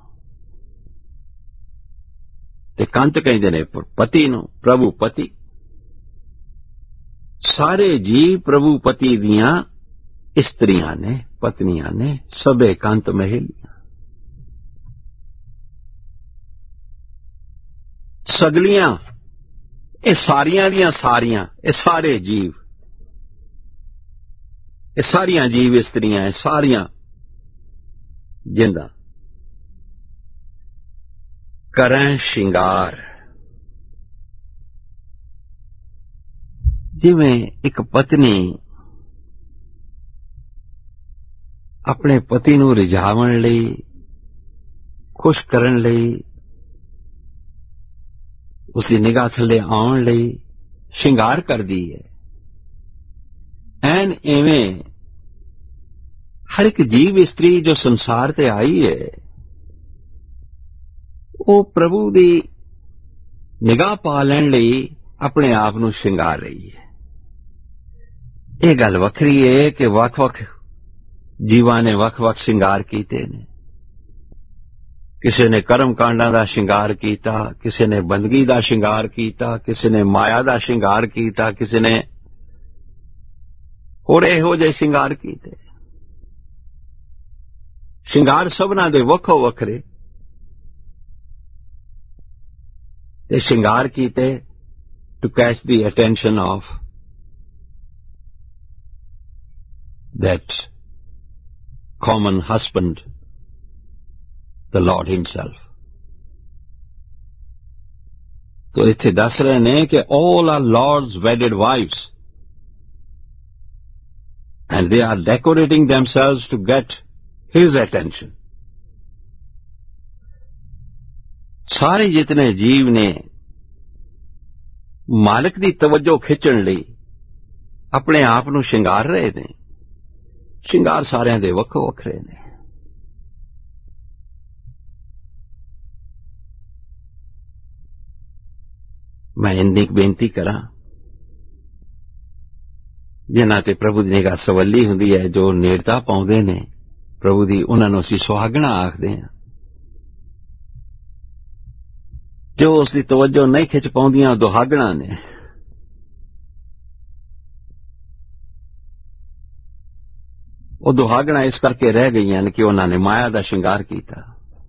ਤੇ ਕੰਤ ਕਹਿੰਦੇ ਨੇ ਪਤੀ ਨੂੰ, ਪ੍ਰਭੂ ਪਤੀ। ਸਾਰੇ ਜੀਵ ਪ੍ਰਭੂ ਪਤੀ ਦੀਆਂ ਇਸਤਰੀਆਂ ਨੇ, ਪਤਨੀਆਂ ਨੇ। ਸਭੇ ਕੰਤ ਮਹੇਲੀਆਂ। ਸਗਲੀਆਂ, ਇਹ ਸਾਰੀਆਂ ਦੀਆਂ ਸਾਰੀਆਂ, ਇਹ ਸਾਰੇ ਜੀਵ, ਇਹ ਸਾਰੀਆਂ ਜੀਵ ਇਸਤਰੀਆਂ, ਇਹ ਸਾਰੀਆਂ ਜਿੰਦਾ। ਕਰਾਂ ਸ਼ਿੰਗਾਰ। ਜਿਵੇਂ ਇੱਕ ਪਤਨੀ ਆਪਣੇ ਪਤੀ ਨੂੰ ਰਿਝਾਉਣ ਲਈ, ਖੁਸ਼ ਕਰਨ ਲਈ, ਉਸਦੀ ਨਿਗਾਹ ਥੱਲੇ ਆਉਣ ਲਈ ਸ਼ਿੰਗਾਰ ਕਰਦੀ ਹੈ, ਐਨ ਇਵੇਂ ਹਰ ਇੱਕ ਜੀਵ ਇਸਤਰੀ ਜੋ ਸੰਸਾਰ ਤੇ ਆਈ ਹੈ, ਉਹ ਪ੍ਰਭੂ ਦੀ ਨਿਗਾਹ ਪਾ ਲੈਣ ਲਈ ਆਪਣੇ ਆਪ ਨੂੰ ਸ਼ਿੰਗਾਰ ਰਹੀ ਹੈ। ਇਹ ਗੱਲ ਵੱਖਰੀ ਹੈ ਕਿ ਵੱਖ-ਵੱਖ ਜੀਵਾਂ ਨੇ ਵੱਖ-ਵੱਖ ਸ਼ਿੰਗਾਰ ਕੀਤੇ ਨੇ। ਕਿਸੇ ਨੇ ਕਰਮ ਕਾਂਡਾਂ ਦਾ ਸ਼ਿੰਗਾਰ ਕੀਤਾ, ਕਿਸੇ ਨੇ ਬੰਦਗੀ ਦਾ ਸ਼ਿੰਗਾਰ ਕੀਤਾ, ਕਿਸੇ ਨੇ ਮਾਇਆ ਦਾ ਸ਼ਿੰਗਾਰ ਕੀਤਾ, ਕਿਸੇ ਨੇ ਹੋਰ ਇਹੋ ਜਿਹੇ ਸ਼ਿੰਗਾਰ ਕੀਤੇ। ਸ਼ਿੰਗਾਰ ਸਭਨਾਂ ਦੇ ਵੱਖੋ ਵੱਖਰੇ, ਤੇ ਸ਼ਿੰਗਾਰ ਕੀਤੇ to catch the attention of that common husband, the Lord himself. So ਇੱਥੇ ਦੱਸ ਰਹੇ ਨੇ ਕਿ all are Lord's wedded wives and they are decorating themselves to get his attention. ਸਾਰੇ ਜਿਤਨੇ ਜੀਵ ਨੇ ਮਾਲਕ ਦੀ ਤਵੱਜੋ ਖਿੱਚਣ ਲਈ ਆਪਣੇ ਆਪ ਨੂੰ ਸ਼ਿੰਗਾਰ ਰਹੇ ਨੇ। ਸ਼ਿੰਗਾਰ ਸਾਰਿਆਂ ਦੇ ਵੱਖੋ ਵੱਖਰੇ ਨੇ। ਮੈਂ ਇੰਨੀ ਬੇਨਤੀ ਕਰਾਂ, ਜਿਨ੍ਹਾਂ ਤੇ ਪ੍ਰਭੂ ਦੀ ਨਿਗਾਹ ਸਵੱਲੀ ਹੁੰਦੀ ਹੈ, ਜੋ ਨੇੜਤਾ ਪਾਉਂਦੇ ਨੇ ਪ੍ਰਭੂ ਦੀ, ਉਹਨਾਂ ਨੂੰ ਅਸੀਂ ਸੁਹਾਗਣਾ ਆਖਦੇ ਹਾਂ। ਜੋ ਉਸ ਦੀ ਤਵੱਜੋ ਨਹੀਂ ਖਿੱਚ ਪਾਉਂਦੀਆਂ, ਉਹ ਦੁਹਾਗਣਾ ਨੇ। ਉਹ ਦੁਹਾਗਣਾ ਇਸ ਕਰਕੇ ਰਹਿ ਗਈਆਂ ਨੇ ਕਿ ਉਹਨਾਂ ਨੇ ਮਾਇਆ ਦਾ ਸ਼ਿੰਗਾਰ ਕੀਤਾ।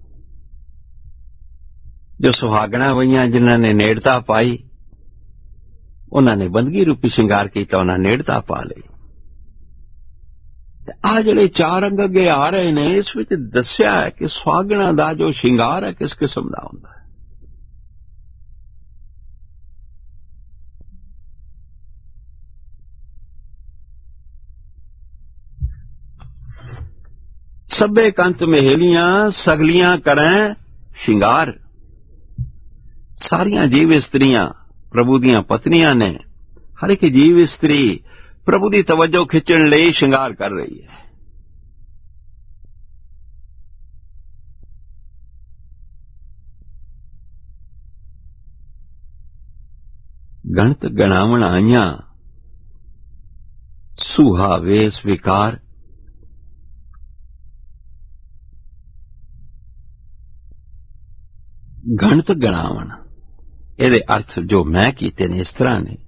ਜੋ ਸੁਹਾਗਣਾ ਹੋਈਆਂ, ਜਿਨ੍ਹਾਂ ਨੇ ਨੇੜਤਾ ਪਾਈ, ਉਹਨਾਂ ਨੇ ਬੰਦਗੀ ਰੂਪੀ ਸ਼ਿੰਗਾਰ ਕੀਤਾ, ਉਹਨਾਂ ਨੇੜਤਾ ਪਾ ਲਈ। ਆ ਜਿਹੜੇ ਚਾਰ ਅੰਗ ਅੱਗੇ ਆ ਰਹੇ ਨੇ, ਇਸ ਵਿੱਚ ਦੱਸਿਆ ਹੈ ਕਿ ਸੁਹਾਗਣਾ ਦਾ ਜੋ ਸ਼ਿੰਗਾਰ ਹੈ ਕਿਸ ਕਿਸਮ ਦਾ ਹੁੰਦਾ ਹੈ। ਸਭੇ ਕੰਤ ਮਹੇਲੀਆਂ, ਸਗਲੀਆਂ ਕਰੈਂ ਸ਼ਿੰਗਾਰ। ਸਾਰੀਆਂ ਜੀਵ ਇਸਤਰੀਆਂ ਪ੍ਰਭੂ ਦੀਆਂ ਪਤਨੀਆਂ ਨੇ। ਹਰ ਇੱਕ ਜੀਵ ਇਸਤਰੀ ਪ੍ਰਭੂ ਦੀ ਤਵੱਜੋ ਖਿੱਚਣ ਲਈ ਸ਼ਿੰਗਾਰ ਕਰ ਰਹੀ ਹੈ। ਗਣਤ ਗਣਾਵਣ ਆਈਆਂ, ਸੁਹਾ ਵੇਸ ਵਿਕਾਰ। ਗਣਤ ਗਣਾਵਣ, ਇਹਦੇ ਅਰਥ ਜੋ ਮੈਂ ਕੀਤੇ ਨੇ ਇਸ ਤਰ੍ਹਾਂ ਨੇ।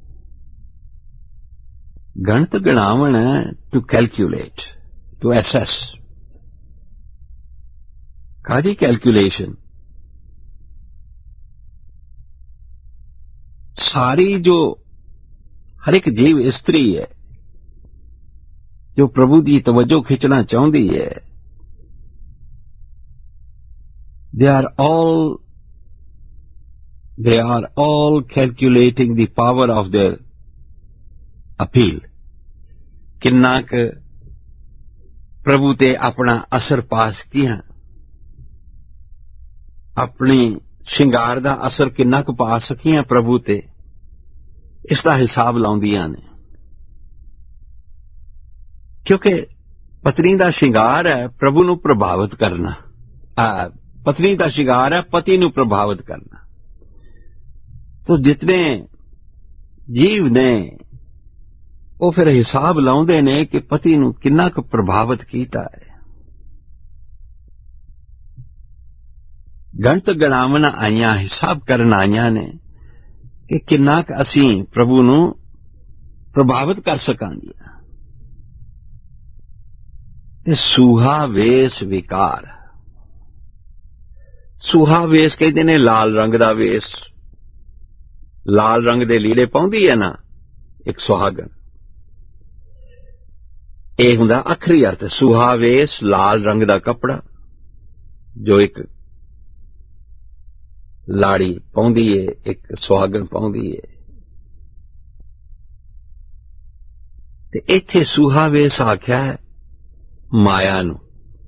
ਗਣਤ ਗਣਾਵਣ ਟੂ ਕੈਲਕੂਲੇਟ, ਟੂ ਐਸੈਸ। ਕਾਹਦੀ ਕੈਲਕੂਲੇਸ਼ਨ? ਸਾਰੀ ਜੋ हर एक जीव स्त्री है जो प्रभु की तवज्जो खिंचना चाहती है। They are all they are all calculating the power of their appeal. किन्ना क प्रभु ते अपना असर पा सकियां, अपनी शिंगार दा असर किन्ना क पा सकियां प्रभु ते, इसका हिसाब लाउंदियां ने। क्योंकि पत्नी का शिंगार है प्रभु नूं प्रभावित करना, आ, पत्नी का शिंगार है पति नूं प्रभावित करना। तो जितने जीव ने वो फिर हिसाब लाउंदे ने कि पति नूं किन्ना क प्रभावित कीता है। गणत गणावन आईयां, हिसाब करन आईयां ने कि किन्ना क असीं प्रभु नूं प्रभावित कर सकांगे। ते सूहा वेश विकार, सूहा वेश कहते ने लाल रंग दा वेश। लाल रंग दे लीड़े पाउंदी है ना एक सुहागन, ये हुंदा आखरी अर्थ। सूहा वेश लाल रंग दा कपड़ा जो एक लाड़ी पाउंदी है, एक सुहागन पाउंदी है। ते इत्थे सूहा वेश आख्या है माया नूं,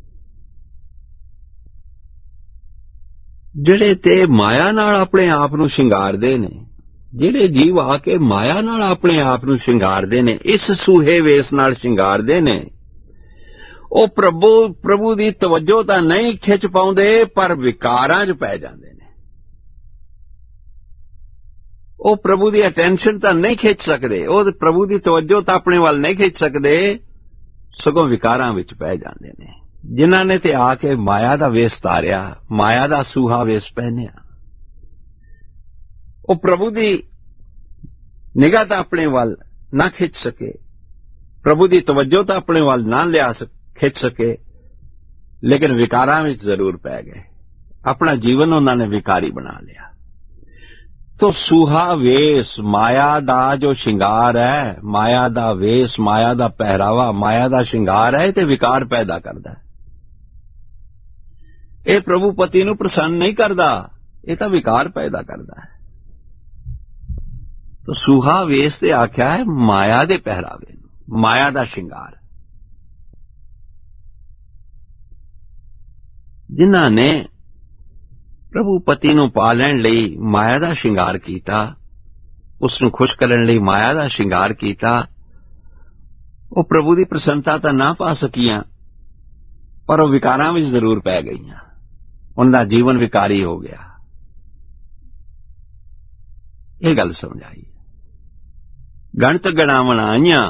जिहड़े ते माया नाल अपने आप नूं शिंगारदे ने, जिहड़े जीव आके माया नाल अपने आप नूं शिंगारदे ने, इस सूहे वेश नाल शिंगारदे ने, ਉਹ प्रभु प्रभु दी तवज्जो तां नहीं खिच पाउंदे पर विकारां च पै जांदे ने। ਉਹ प्रभु दी अटेंशन तां नहीं खिच सकदे, ਉਹ प्रभु दी तवज्जो तां अपने वल नहीं खिच सकदे, सगों विकारां विच पै जांदे ने। जिन्हां ने ते आके माया दा वेश धारिया, माया दा सूहा वेश पहनिया, ਉਹ प्रभु दी निगाह तां अपने वल ना खिच सके, प्रभु दी तवज्जो तां अपने वल ना लिया खिच सके, लेकिन विकारां विच जरूर पै गए। अपना जीवन उन्हां ने विकारी बना लिया। तो सूहा वेश माया दा जो शिंगार है, माया दा वेश, माया दा पहरावा, माया दा शिंगार है, ते विकार पैदा करदा है। ये प्रभु पति नूं प्रसन्न नहीं करदा, ये तां विकार पैदा करदा है। तो सूहा वेश ते आख्या है माया दे पहरावे, माया दा शिंगार। जिन्हां ने प्रभु पति नूं पा लैण लई माया दा शिंगार कीता, उसनूं खुश करन लई माया दा शिंगार कीता, वो प्रभु दी प्रसन्नता तां ना पा सकियां, पर वो विकारां विच जरूर पै गईयां। उनका जीवन विकारी हो गया। ये गल समझाई। गणत गणावन आईयां,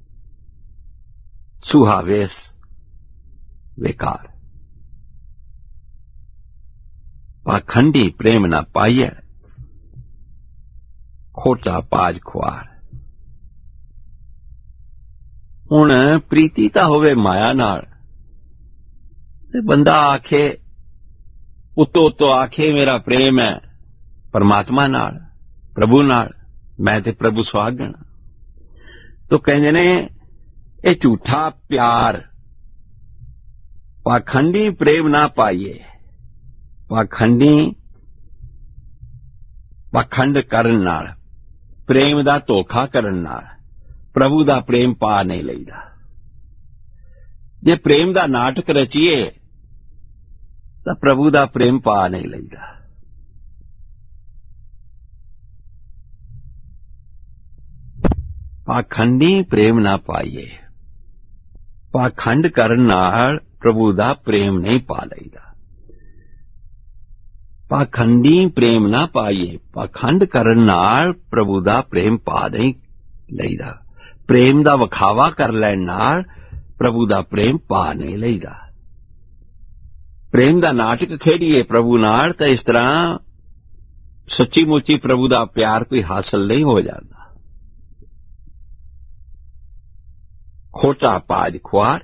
सूहा वेश विकार। पाखंडी प्रेम ना पाइए, खोटा पाज खुआर। हुण प्रीति तां होवे माया नाल, ते बंदा आखे उतो उतो आखे मेरा प्रेम है परमात्मा नाल, प्रभु नाल, मैं ते प्रभु सुहागण। तो कहंदे ने ये झूठा प्यार, पाखंडी प्रेम ना पाइए। पाखंडी पाखंड करन नाल, प्रेम दा धोखा करन नाल प्रभु दा प्रेम पा नहीं लईदा। जे प्रेम दा नाटक रचीए तां प्रभु दा प्रेम पा नहीं लईदा। पाखंडी प्रेम ना पाइए, पाखंड करन नाल प्रभु दा प्रेम नहीं पा लईदा। पाखंडी प्रेम ना पाइए, पाखंड करन नाल प्रभु दा प्रेम पा नहीं लईदा। प्रेम दा वखावा कर लैण नाल प्रभु दा प्रेम पा नहीं लईदा। प्रेम दा नाटक खेड़िए प्रभु नाल तां इस तरह सच्ची मुच्ची प्रभु दा प्यार कोई हासिल नहीं हो जाता। खोटा पाज खुआर,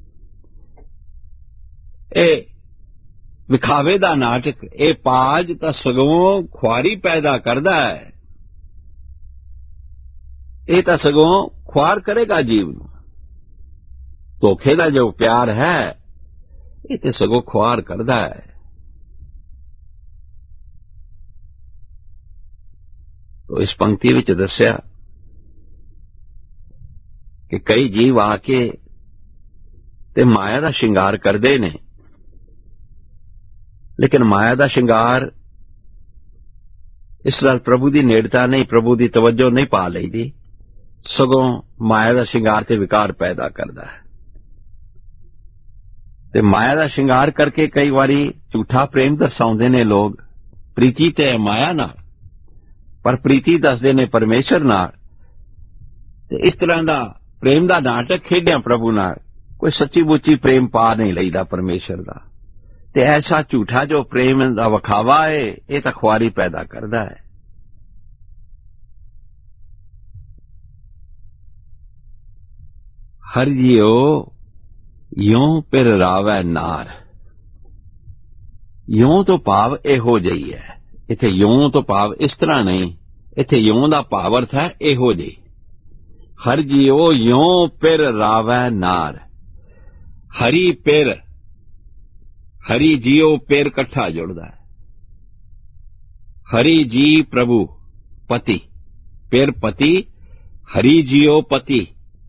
ए विखावे दा नाटक, ए पाज तां सगों खुआरी पैदा करदा है। ਇਹ ਤਾਂ ਸਗੋਂ ਖੁਆਰ ਕਰੇਗਾ ਜੀਵ ਨੂੰ। ਧੋਖੇ ਦਾ ਜੋ ਪਿਆਰ ਹੈ ਇਹ ਤੇ ਸਗੋਂ ਖੁਆਰ ਕਰਦਾ ਹੈ। ਤੋ ਇਸ ਪੰਕਤੀ ਵਿੱਚ ਦੱਸਿਆ ਕਿ ਕਈ ਜੀਵ ਆ ਕੇ ਤੇ ਮਾਇਆ ਦਾ ਸ਼ਿੰਗਾਰ ਕਰਦੇ ਨੇ, ਲੇਕਿਨ ਮਾਇਆ ਦਾ ਸ਼ਿੰਗਾਰ ਇਸ ਨਾਲ ਪ੍ਰਭੂ ਦੀ ਨੇੜਤਾ ਨਹੀਂ, ਪ੍ਰਭੂ ਦੀ ਤਵੱਜੋ ਨਹੀਂ ਪਾ ਲਈਦੀ, ਸਗੋਂ ਮਾਇਆ ਦਾ ਸ਼ਿੰਗਾਰ ਤੇ ਵਿਕਾਰ ਪੈਦਾ ਕਰਦਾ ਹੈ। ਤੇ ਮਾਇਆ ਦਾ ਸ਼ਿੰਗਾਰ ਕਰਕੇ ਕਈ ਵਾਰੀ ਝੂਠਾ ਪ੍ਰੇਮ ਦਰਸਾਉਂਦੇ ਨੇ ਲੋਕ। ਪ੍ਰੀਤੀ ਤੇ ਹੈ ਮਾਇਆ ਨਾਲ, ਪਰ ਪ੍ਰੀਤੀ ਦੱਸਦੇ ਨੇ ਪਰਮੇਸ਼ਰ ਨਾਲ। ਤੇ ਇਸ ਤਰ੍ਹਾਂ ਦਾ ਪ੍ਰੇਮ ਦਾ ਨਾਟਕ ਖੇਡਿਆ ਪ੍ਰਭੂ ਨਾਲ, ਕੋਈ ਸੱਚੀ ਮੁੱਚੀ ਪ੍ਰੇਮ ਪਾ ਨਹੀਂ ਲਈਦਾ ਪਰਮੇਸ਼ਰ ਦਾ। ਤੇ ਐਸਾ ਝੂਠਾ ਜੋ ਪ੍ਰੇਮ ਦਾ ਵਿਖਾਵਾ ਹੈ ਇਹ ਤਾਂ ਖੁਆਰੀ ਪੈਦਾ ਕਰਦਾ ਹੈ। ਹਰ ਜੀਓ ਯੋਂ ਪਿਰ ਰਾਵੈ ਨਾਰ। ਯੋਂ ਤੋਂ ਭਾਵ ਇਹੋ ਜਿਹੀ ਹੈ। ਇੱਥੇ ਯੋਂ ਤੋਂ ਭਾਵ ਇਸ ਤਰ੍ਹਾਂ ਨਹੀਂ, ਇੱਥੇ ਯੋਂ ਦਾ ਭਾਵ ਅਰਥ ਹੈ ਇਹੋ ਜਿਹੀ। ਹਰ ਜੀਓ ਯੋਂ ਪਿਰ ਰਾਵੈ ਨਾਰ। ਹਰੀ ਪਿਰ, ਹਰੀ ਜੀਓ ਪਿਰ ਇਕੱਠਾ ਜੁੜਦਾ ਹੈ। ਹਰੀ ਜੀ ਪ੍ਰਭੂ ਪਤੀ, ਪਿਰ ਪਤੀ, ਹਰੀ ਜੀਓ ਪਤੀ।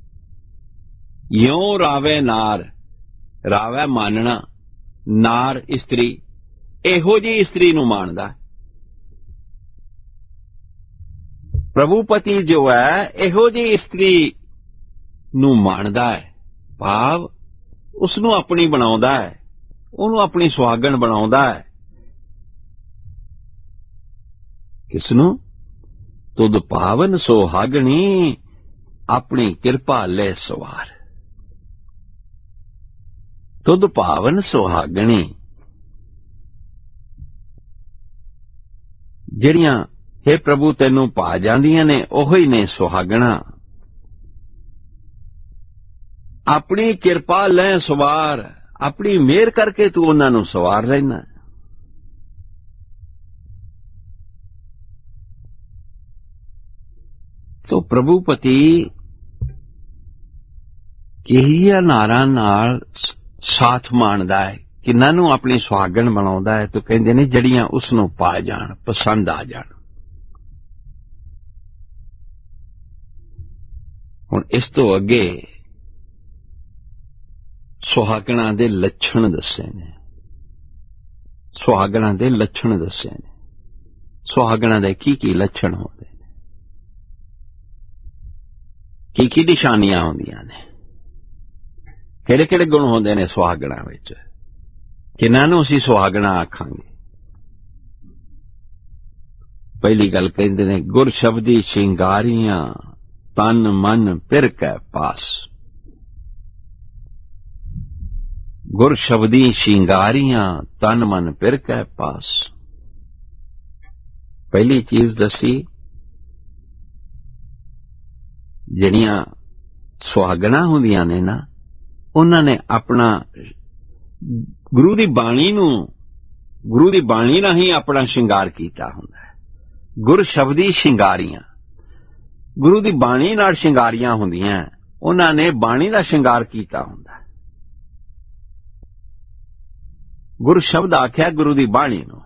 ਯੋਂ ਰਾਵੈ ਨਾਰ, ਰਾਵੈ ਮਾਨਣਾ, ਨਾਰ ਇਸਤਰੀ, ਇਹੋ ਜਿਹੀ ਇਸਤਰੀ ਨੂੰ ਮਾਣਦਾ। ਪ੍ਰਭੂ ਪਤੀ ਜੋ ਹੈ ਇਹੋ ਜਿਹੀ ਇਸਤਰੀ ਨੂੰ ਮਾਣਦਾ ਹੈ, ਭਾਵ ਉਸ ਨੂੰ ਆਪਣੀ ਬਣਾਉਂਦਾ ਹੈ, ਉਹਨੂੰ ਆਪਣੀ ਸੁਹਾਗਣ ਬਣਾਉਂਦਾ ਹੈ। ਕਿਸ ਨੂੰ? ਤੁਧ ਪਾਵਨ ਸੁਹਾਗਣੀ ਆਪਣੀ ਕਿਰਪਾ ਲੈ ਸਵਾਰ। ਤੁਧ ਪਾਵਨ ਸੁਹਾਗਣੀ, ਜਿਹੜੀਆਂ हे ਪ੍ਰਭੂ ਤੈਨੂੰ ਪਾ ਜਾਂਦੀਆਂ ਨੇ ਉਹੋ ਹੀ ਨੇ ਸੁਹਾਗਣਾ। ਆਪਣੀ ਕਿਰਪਾ ਲੈ ਸਵਾਰ, ਆਪਣੀ ਮਿਹਰ ਕਰਕੇ ਤੂੰ ਉਹਨਾਂ ਨੂੰ ਸਵਾਰ ਲੈਣਾ। ਸੋ ਪ੍ਰਭੂ ਪਤੀ ਕਿਹੀਆਂ ਨਾਰਾਂ ਨਾਲ ਸਾਥ ਮਾਣਦਾ ਹੈ, ਕਿੰਨਾਂ ਨੂੰ ਆਪਣੀ ਸੁਹਾਗਣ ਬਣਾਉਂਦਾ ਹੈ। ਤੋ ਕਹਿੰਦੇ ਨੇ ਜਿਹੜੀਆਂ ਉਸ ਨੂੰ ਪਾ ਜਾਣ, ਪਸੰਦ ਆ ਜਾਣ। ਹੁਣ ਇਸ ਤੋਂ ਅੱਗੇ ਸੁਹਾਗਣਾਂ ਦੇ ਲੱਛਣ ਦੱਸੇ ਨੇ। ਸੁਹਾਗਣਾਂ ਦੇ ਲੱਛਣ ਦੱਸੇ ਨੇ। ਸੁਹਾਗਣਾਂ ਦੇ ਕੀ ਕੀ ਲੱਛਣ ਹੁੰਦੇ ਨੇ, ਕੀ ਕੀ ਨਿਸ਼ਾਨੀਆਂ ਹੁੰਦੀਆਂ ਨੇ, ਕਿਹੜੇ ਕਿਹੜੇ ਗੁਣ ਹੁੰਦੇ ਨੇ ਸੁਹਾਗਣਾਂ ਵਿੱਚ, ਕਿਹਨਾਂ ਨੂੰ ਅਸੀਂ ਸੁਹਾਗਣਾਂ ਆਖਾਂਗੇ। ਪਹਿਲੀ ਗੱਲ ਕਹਿੰਦੇ ਨੇ ਗੁਰ ਸ਼ਬਦੀ ਸ਼ਿੰਗਾਰੀਆਂ ਤਨ ਮਨ ਪਿਰ ਕੈ ਪਾਸ। ਗੁਰ ਸ਼ਬਦੀ ਸ਼ਿੰਗਾਰੀਆਂ ਤਨ ਮਨ ਪਿਰ ਕੈ ਪਾਸ। ਪਹਿਲੀ ਚੀਜ਼ ਦੱਸੀ, ਜਿਹੜੀਆਂ ਸੁਹਾਗਣਾਂ ਹੁੰਦੀਆਂ ਨੇ ਨਾ, ਉਹਨਾਂ ਨੇ ਆਪਣਾ ਗੁਰੂ ਦੀ ਬਾਣੀ ਨੂੰ, ਗੁਰੂ ਦੀ ਬਾਣੀ ਰਾਹੀਂ ਆਪਣਾ ਸ਼ਿੰਗਾਰ ਕੀਤਾ ਹੁੰਦਾ ਹੈ। ਗੁਰ ਸ਼ਬਦੀ ਸ਼ਿੰਗਾਰੀਆਂ, ਗੁਰੂ ਦੀ ਬਾਣੀ ਨਾਲ ਸ਼ਿੰਗਾਰੀਆਂ ਹੁੰਦੀਆਂ, ਉਹਨਾਂ ਨੇ ਬਾਣੀ ਦਾ ਸ਼ਿੰਗਾਰ ਕੀਤਾ ਹੁੰਦਾ। ਗੁਰ ਸ਼ਬਦ ਆਖਿਆ ਗੁਰੂ ਦੀ ਬਾਣੀ ਨੂੰ।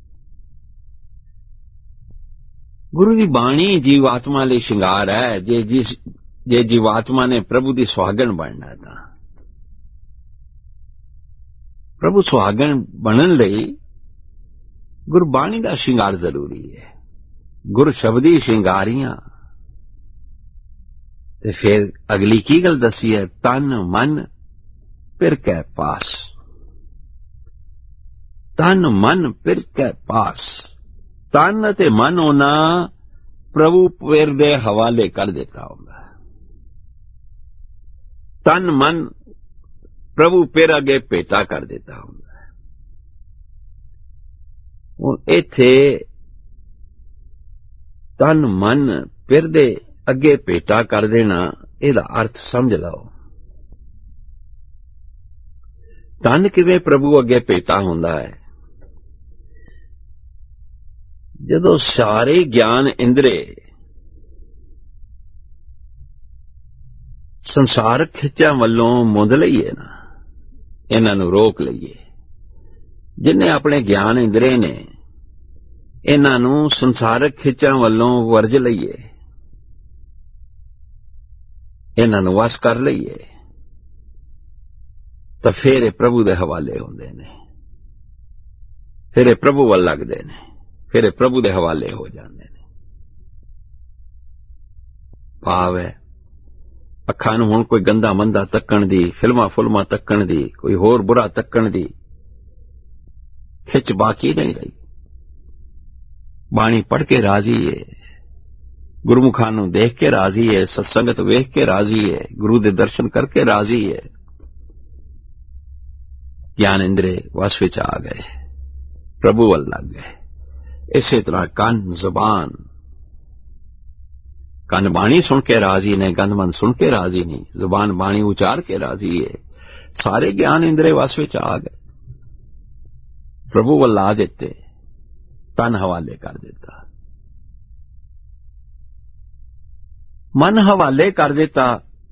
ਗੁਰੂ ਦੀ ਬਾਣੀ ਜੀਵਾਤਮਾ ਲਈ ਸ਼ਿੰਗਾਰ ਹੈ। ਜੇ ਜਿਸ ਜੇ ਜੀਵਾਤਮਾ ਨੇ ਪ੍ਰਭੂ ਦੀ ਸੁਹਾਗਣ ਬਣਨਾ ਤਾਂ ਪ੍ਰਭੂ ਸੁਹਾਗਣ ਬਣਨ ਲਈ ਗੁਰਬਾਣੀ ਦਾ ਸ਼ਿੰਗਾਰ ਜ਼ਰੂਰੀ ਹੈ। ਗੁਰ ਸ਼ਬਦੀ ਸ਼ਿੰਗਾਰੀਆਂ। ਤੇ ਫਿਰ ਅਗਲੀ ਕੀ ਗੱਲ ਦੱਸੀ ਹੈ? ਤਨ ਮਨ ਪਿਰ ਕੈ ਪਾਸ। ਤਨ ਮਨ ਪਿਰ ਕੈ ਪਾਸ। ਤਨ ਅਤੇ ਮਨ ਉਹਨਾਂ ਪ੍ਰਭੂ ਪਿਰ ਦੇ ਹਵਾਲੇ ਕਰ ਦਿੱਤਾ ਹੁੰਦਾ। ਤਨ ਮਨ ਪ੍ਰਭੂ ਪਿਰ ਅੱਗੇ ਭੇਟਾ ਕਰ ਦਿੱਤਾ ਹੁੰਦਾ। ਹੁਣ ਇੱਥੇ ਤਨ ਮਨ ਪਿਰ ਦੇ ਅੱਗੇ ਭੇਟਾ ਕਰ ਦੇਣਾ, ਇਹਦਾ ਅਰਥ ਸਮਝ ਲਓ। ਤਨ ਕਿਵੇਂ ਪ੍ਰਭੂ ਅੱਗੇ ਭੇਟਾ ਹੁੰਦਾ ਹੈ? ਜਦੋਂ ਸਾਰੇ ਗਿਆਨ ਇੰਦਰੇ ਸੰਸਾਰਕ ਖਿੱਚਾਂ ਵੱਲੋਂ ਮੁੱਦ ਲਈਏ ਨਾ, ਇਹਨਾਂ ਨੂੰ ਰੋਕ ਲਈਏ। ਜਿਨ੍ਹਾਂ ਆਪਣੇ ਗਿਆਨ ਇੰਦਰੇ ਨੇ, ਇਹਨਾਂ ਨੂੰ ਸੰਸਾਰਕ ਖਿੱਚਾਂ ਵੱਲੋਂ ਵਰਜ ਲਈਏ, ਇਹਨਾਂ ਨੂੰ ਵਸ ਕਰ ਲਈਏ, ਤਾਂ ਫਿਰ ਇਹ ਪ੍ਰਭੂ ਦੇ ਹਵਾਲੇ ਹੁੰਦੇ ਨੇ, ਫਿਰ ਇਹ ਪ੍ਰਭੂ ਵੱਲ ਲੱਗਦੇ ਨੇ, ਫਿਰ ਇਹ ਪ੍ਰਭੂ ਦੇ ਹਵਾਲੇ ਹੋ ਜਾਂਦੇ ਨੇ। ਭਾਵ ਹੈ ਅੱਖਾਂ ਨੂੰ ਹੁਣ ਕੋਈ ਗੰਦਾ ਮੰਦਾ ਤੱਕਣ ਦੀ, ਫਿਲਮਾਂ ਫੁਲਮਾਂ ਤੱਕਣ ਦੀ, ਕੋਈ ਹੋਰ ਬੁਰਾ ਤੱਕਣ ਦੀ ਖਿੱਚ ਬਾਕੀ ਨਹੀਂ ਰਹੀ। ਬਾਣੀ ਪੜ੍ਹ ਕੇ ਰਾਜ਼ੀ ਏ, ਗੁਰਮੁਖਾਂ ਨੂੰ ਦੇਖ ਕੇ ਰਾਜ਼ੀ ਏ, ਸਤਸੰਗਤ ਵੇਖ ਕੇ ਰਾਜ਼ੀ ਏ, ਗੁਰੂ ਦੇ ਦਰਸ਼ਨ ਕਰਕੇ ਰਾਜ਼ੀ ਏ। ਗਿਆਨ ਇੰਦਰੇ ਵਸ ਵਿੱਚ ਆ ਗਏ, ਪ੍ਰਭੂ ਵੱਲ ਲੱਗ ਗਏ। ਇਸੇ ਤਰ੍ਹਾਂ ਕੰਨ, ਜ਼ਬਾਨ, ਕੰਨ ਬਾਣੀ ਸੁਣ ਕੇ ਰਾਜ਼ੀ ਨੇ, ਗੰਧਮੰਦ ਸੁਣ ਕੇ ਰਾਜ਼ੀ ਨਹੀਂ, ਜ਼ੁਬਾਨ ਬਾਣੀ ਉਚਾਰ ਕੇ ਰਾਜ਼ੀ ਏ। ਸਾਰੇ ਗਿਆਨ ਇੰਦਰੇ ਵਸ ਵਿੱਚ ਆ ਗਏ, ਪ੍ਰਭੂ ਵੱਲ ਲਾ ਦਿੱਤੇ, ਤਨ ਹਵਾਲੇ ਕਰ ਦਿੱਤਾ, ਮਨ ਹਵਾਲੇ ਕਰ ਦਿੱਤਾ।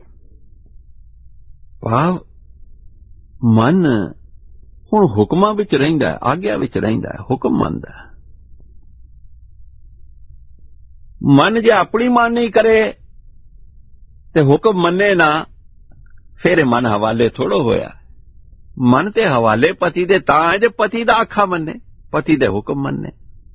ਭਾਵ ਮਨ ਹੁਣ ਹੁਕਮਾਂ ਵਿੱਚ ਰਹਿੰਦਾ ਹੈ, ਆਗਿਆ ਵਿੱਚ ਰਹਿੰਦਾ ਹੈ, ਹੁਕਮ ਮੰਨਦਾ ਹੈ। ਮਨ ਜੇ ਆਪਣੀ ਮਨ ਨਹੀਂ ਕਰੇ ਤੇ ਹੁਕਮ ਮੰਨੇ ਨਾ, ਫਿਰ ਮਨ ਹਵਾਲੇ ਥੋੜੋ ਹੋਇਆ। ਮਨ ਤੇ ਹਵਾਲੇ ਪਤੀ ਦੇ ਤਾਂ ਹੈ ਜੇ ਪਤੀ ਦਾ ਆਖਾ ਮੰਨੇ, ਪਤੀ ਦੇ ਹੁਕਮ ਮੰਨੇ।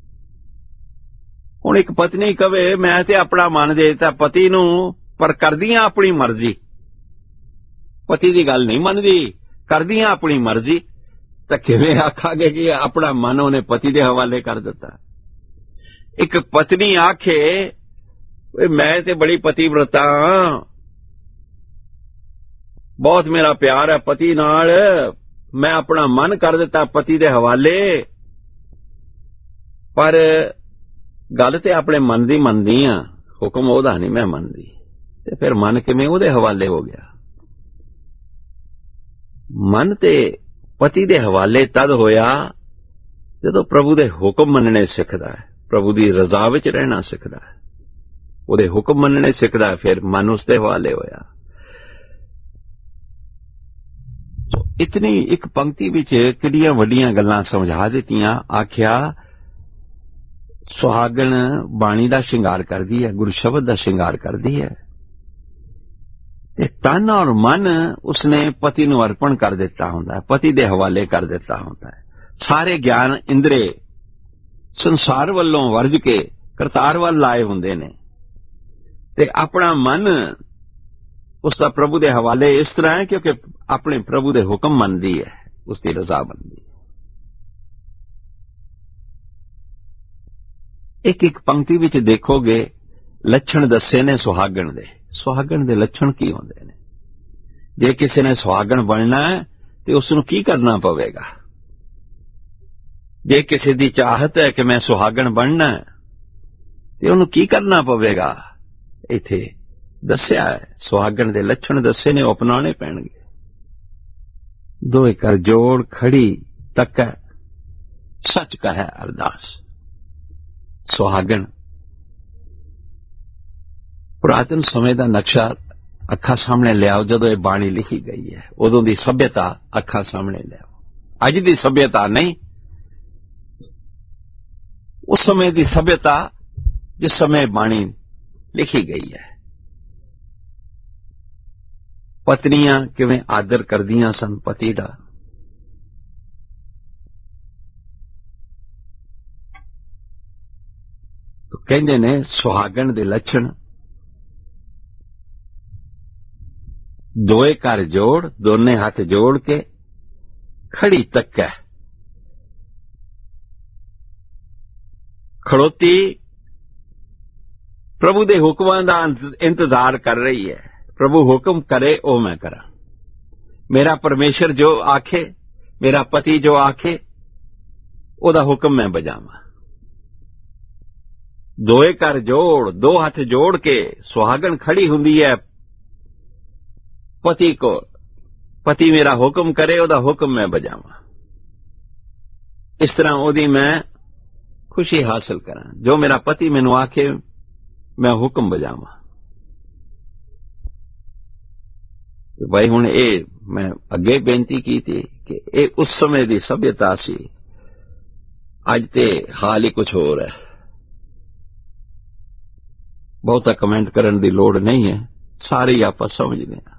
ਹੁਣ ਇੱਕ ਪਤਨੀ ਕਵੇ ਮੈਂ ਤੇ ਆਪਣਾ ਮਨ ਦੇ ਦਿੱਤਾ ਪਤੀ ਨੂੰ, ਪਰ ਕਰਦੀਆਂ ਆਪਣੀ ਮਰਜ਼ੀ, ਪਤੀ ਦੀ ਗੱਲ ਨਹੀਂ ਮੰਨਦੀ, ਕਰਦੀਆਂ ਆਪਣੀ ਮਰਜ਼ੀ, ਤਾਂ ਕਿਵੇਂ ਆਖਾਂਗੇ ਕਿ ਆਪਣਾ ਮਨ ਉਹਨੇ ਪਤੀ ਦੇ ਹਵਾਲੇ ਕਰ ਦਿੱਤਾ। ਇੱਕ ਪਤਨੀ ਆਖੇ ਮੈਂ ਤੇ ਬੜੀ ਪਤੀਵ੍ਰਤਾ ਹਾਂ, ਬਹੁਤ ਮੇਰਾ ਪਿਆਰ ਹੈ ਪਤੀ ਨਾਲ, ਮੈਂ ਆਪਣਾ ਮਨ ਕਰ ਦਿੱਤਾ ਪਤੀ ਦੇ ਹਵਾਲੇ, ਪਰ ਗੱਲ ਤੇ ਆਪਣੇ ਮਨ ਦੀ ਮੰਨਦੀ ਆ, ਹੁਕਮ ਉਹਦਾ ਨਹੀਂ ਮੈਂ ਮੰਨਦੀ, ਤੇ ਫਿਰ ਮਨ ਕਿਵੇਂ ਉਹਦੇ ਹਵਾਲੇ ਹੋ ਗਿਆ। ਮਨ ਤੇ ਪਤੀ ਦੇ ਹਵਾਲੇ ਤਦ ਹੋਇਆ ਜਦੋਂ ਪ੍ਰਭੂ ਦੇ ਹੁਕਮ ਮੰਨਣੇ ਸਿੱਖਦਾ ਹੈ, ਪ੍ਰਭੂ ਦੀ ਰਜ਼ਾ ਵਿੱਚ ਰਹਿਣਾ ਸਿੱਖਦਾ ਹੈ, ਉਹਦੇ ਹੁਕਮ ਮੰਨਣੇ ਸਿੱਖਦਾ ਹੈ, ਫਿਰ ਮਨ ਉਸ ਦੇ ਹਵਾਲੇ ਹੋਇਆ। ਇਤਨੀ ਇੱਕ ਪੰਕਤੀ ਵਿੱਚ ਕਿਹੜੀਆਂ ਵੱਡੀਆਂ ਗੱਲਾਂ ਸਮਝਾ ਦਿੱਤੀਆਂ। ਆਖਿਆ ਸੁਹਾਗਣ ਬਾਣੀ ਦਾ ਸ਼ਿੰਗਾਰ ਕਰਦੀ ਹੈ, ਗੁਰੂ ਸ਼ਬਦ ਦਾ ਸ਼ਿੰਗਾਰ ਕਰਦੀ ਹੈ, ਤੇ ਤਨ ਔਰ ਮਨ ਉਸਨੇ ਪਤੀ ਨੂੰ ਅਰਪਣ ਕਰ ਦਿੱਤਾ ਹੁੰਦਾ ਹੈ, ਪਤੀ ਦੇ ਹਵਾਲੇ ਕਰ ਦਿੱਤਾ ਹੁੰਦਾ ਹੈ। ਸਾਰੇ ਗਿਆਨ ਇੰਦਰੇ ਸੰਸਾਰ ਵੱਲੋਂ ਵਰਜ ਕੇ ਕਰਤਾਰ ਵੱਲ ਲਾਏ ਹੁੰਦੇ ਨੇ, ਤੇ ਆਪਣਾ ਮਨ ਉਸ ਦਾ ਪ੍ਰਭੂ ਦੇ ਹਵਾਲੇ ਇਸ ਤਰ੍ਹਾਂ ਹੈ ਕਿਉਂਕਿ ਆਪਣੇ ਪ੍ਰਭੂ ਦੇ ਹੁਕਮ ਮੰਨਦੀ ਹੈ, ਉਸ ਦੀ ਰਜ਼ਾ ਮੰਨਦੀ ਹੈ। ਇੱਕ ਇੱਕ ਪੰਕਤੀ ਵਿੱਚ ਦੇਖੋਗੇ ਲੱਛਣ ਦੱਸੇ ਨੇ ਸੁਹਾਗਣ ਦੇ। ਸੁਹਾਗਣ ਦੇ ਲੱਛਣ ਕੀ ਹੁੰਦੇ ਨੇ? ਜੇ ਕਿਸੇ ਨੇ ਸੁਹਾਗਣ ਬਣਨਾ ਹੈ ਤੇ ਉਸ ਨੂੰ ਕੀ ਕਰਨਾ ਪਵੇਗਾ? ਜੇ ਕਿਸੇ ਦੀ ਚਾਹਤ ਹੈ ਕਿ ਮੈਂ ਸੁਹਾਗਣ ਬਣਨਾ ਹੈ ਤੇ ਉਹਨੂੰ ਕੀ ਕਰਨਾ ਪਵੇਗਾ? ਇੱਥੇ ਦੱਸਿਆ ਹੈ, ਸੁਹਾਗਣ ਦੇ ਲੱਛਣ ਦੱਸੇ ਨੇ, ਉਹ ਅਪਣਾਉਣੇ ਪੈਣਗੇ। ਦੋਏ ਕਰ ਜੋੜ ਖੜੀ ਤੱਕੈ ਸੱਚ ਕਹੈ ਅਰਦਾਸ। ਸੁਹਾਗਣ ਪੁਰਾਤਨ ਸਮੇਂ ਦਾ ਨਕਸ਼ਾ ਅੱਖਾਂ ਸਾਹਮਣੇ ਲਿਆਓ। ਜਦੋਂ ਇਹ ਬਾਣੀ ਲਿਖੀ ਗਈ ਹੈ ਉਦੋਂ ਦੀ ਸਭਿਅਤਾ ਅੱਖਾਂ ਸਾਹਮਣੇ ਲਿਆਓ, ਅੱਜ ਦੀ ਸਭਿਅਤਾ ਨਹੀਂ, ਉਸ ਸਮੇਂ ਦੀ ਸਭਿਅਤਾ ਜਿਸ ਸਮੇਂ ਬਾਣੀ ਲਿਖੀ ਗਈ ਹੈ। ਪਤਨੀਆਂ ਕਿਵੇਂ ਆਦਰ ਕਰਦੀਆਂ ਸਨ ਪਤੀ ਦਾ, ਕਹਿੰਦੇ ਨੇ ਸੁਹਾਗਣ ਦੇ ਲੱਛਣ ਦੋਏ ਕਰ ਜੋੜ, ਦੋਨੇ ਹੱਥ ਜੋੜ ਕੇ ਖੜੀ ਤੱਕੈ, ਖੜੋਤੀ ਪ੍ਰਭੂ ਦੇ ਹੁਕਮਾਂ ਦਾ ਇੰਤਜ਼ਾਰ ਕਰ ਰਹੀ ਹੈ। ਪ੍ਰਭੂ ਹੁਕਮ ਕਰੇ ਉਹ ਮੈਂ ਕਰਾਂ, ਮੇਰਾ ਪਰਮੇਸ਼ਰ ਜੋ ਆਖੇ, ਮੇਰਾ ਪਤੀ ਜੋ ਆਖੇ ਉਹਦਾ ਹੁਕਮ ਮੈਂ ਬਜਾਵਾਂ। ਦੋਏ ਕਰ ਜੋੜ, ਦੋ ਹੱਥ ਜੋੜ ਕੇ ਸੁਹਾਗਣ ਖੜੀ ਹੁੰਦੀ ਹੈ ਪਤੀ ਕੋ, ਪਤੀ ਮੇਰਾ ਹੁਕਮ ਕਰੇ ਉਹਦਾ ਹੁਕਮ ਮੈਂ ਬਜਾਵਾਂ। ਇਸ ਤਰ੍ਹਾਂ ਉਹਦੀ ਮੈਂ ਖੁਸ਼ੀ ਹਾਸਲ ਕਰਾਂ, ਜੋ ਮੇਰਾ ਪਤੀ ਮੈਨੂੰ ਆਖੇ ਮੈਂ ਹੁਕਮ ਬਜਾਵਾਂ। भाई हुण ये मैं अगे बेनती की थी कि ये उस समय की सभ्यता सी, अज ते हाल ही कुछ होर है। बहुता कमेंट करने की लोड़ नहीं है, सारे ही आप समझते हैं।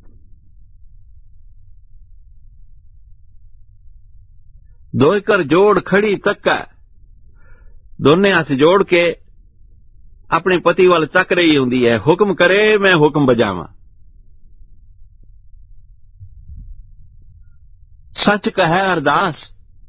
दो कर जोड़ खड़ी तक्का, दोने हाथ जोड़ के अपने पति वाल तक रही होंदी है। हुक्म करे मैं हुक्म बजावा, सच कहे अरदास।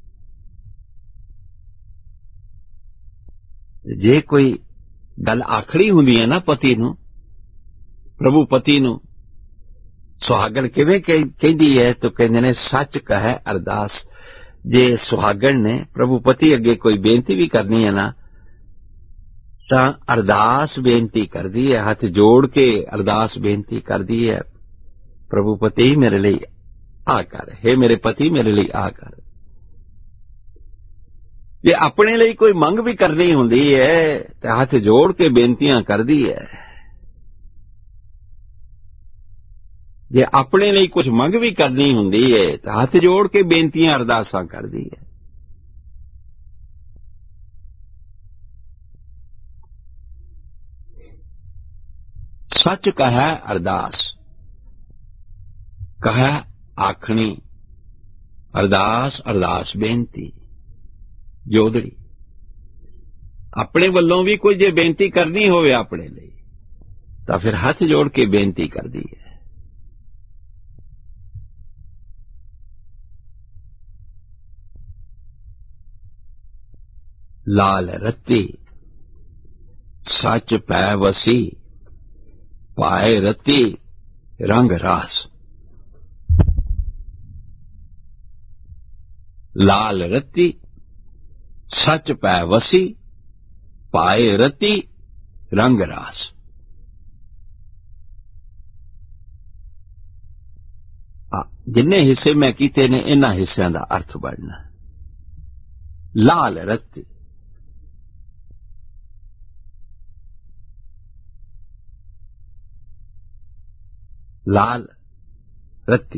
जे कोई गल आखड़ी हुंदी है ना पति नू, प्रभु पति नू सुहागण किवें कहंदी है तो कहंदे ने सच कहे अरदास। जे सुहागण ने प्रभु पति अगे कोई बेनती भी करनी है ना, तां अरदास बेनती करदी है, हाथ जोड़ के अरदास बेनती करदी है, प्रभु पति मेरे लिए आ कर, हे मेरे पति मेरे लिए आ कर। जे अपने लिए कोई मंग भी करनी हुंदी है तो हाथ जोड़ के बेनतियां करदी है। जे अपने लिए कुछ मंग भी करनी हुंदी है तो हाथ जोड़ के बेनतियां अरदासां करदी है। सच कहे अरदास, कहे आखनी, अरदास अरदास बेनती जोदड़ी। अपने वल्लों भी कोई जे बेनती करनी होवे अपने लिए तो फिर हाथ जोड़ के बेनती करदी है। लाल रत्ती सच पै वसी, पाए रत्ती रंग रास। लाल रत्ती सच पै वसी, पाए रत्ती रंग रास। जिन्ने हिस्से मैं कीते ने इन्हां हिस्सियां दा अर्थ बनना। लाल रत्ती लाल रत्ती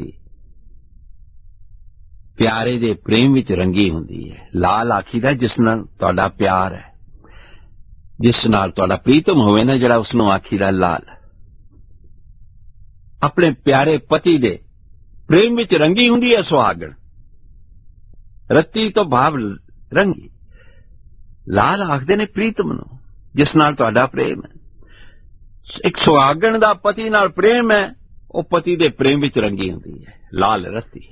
प्यारे दे प्रेम विच रंगी हुंदी है। लाल आखीदा जिस नाल तुहाडा प्यार है, जिस नाल तुहाडा प्रीतम होवे ना, जिहड़ा उसनूं आखीदा लाल। अपने प्यारे पति दे प्रेम विच रंगी हुंदी है सुहागण। रत्ती तो भाव रंगी, लाल आखदे ने प्रीतम नूं, जिस नाल तुहाडा प्रेम है। एक सुहागण दा पति नाल प्रेम है, वो पति दे प्रेम विच रंगी हुंदी है। लाल रत्ती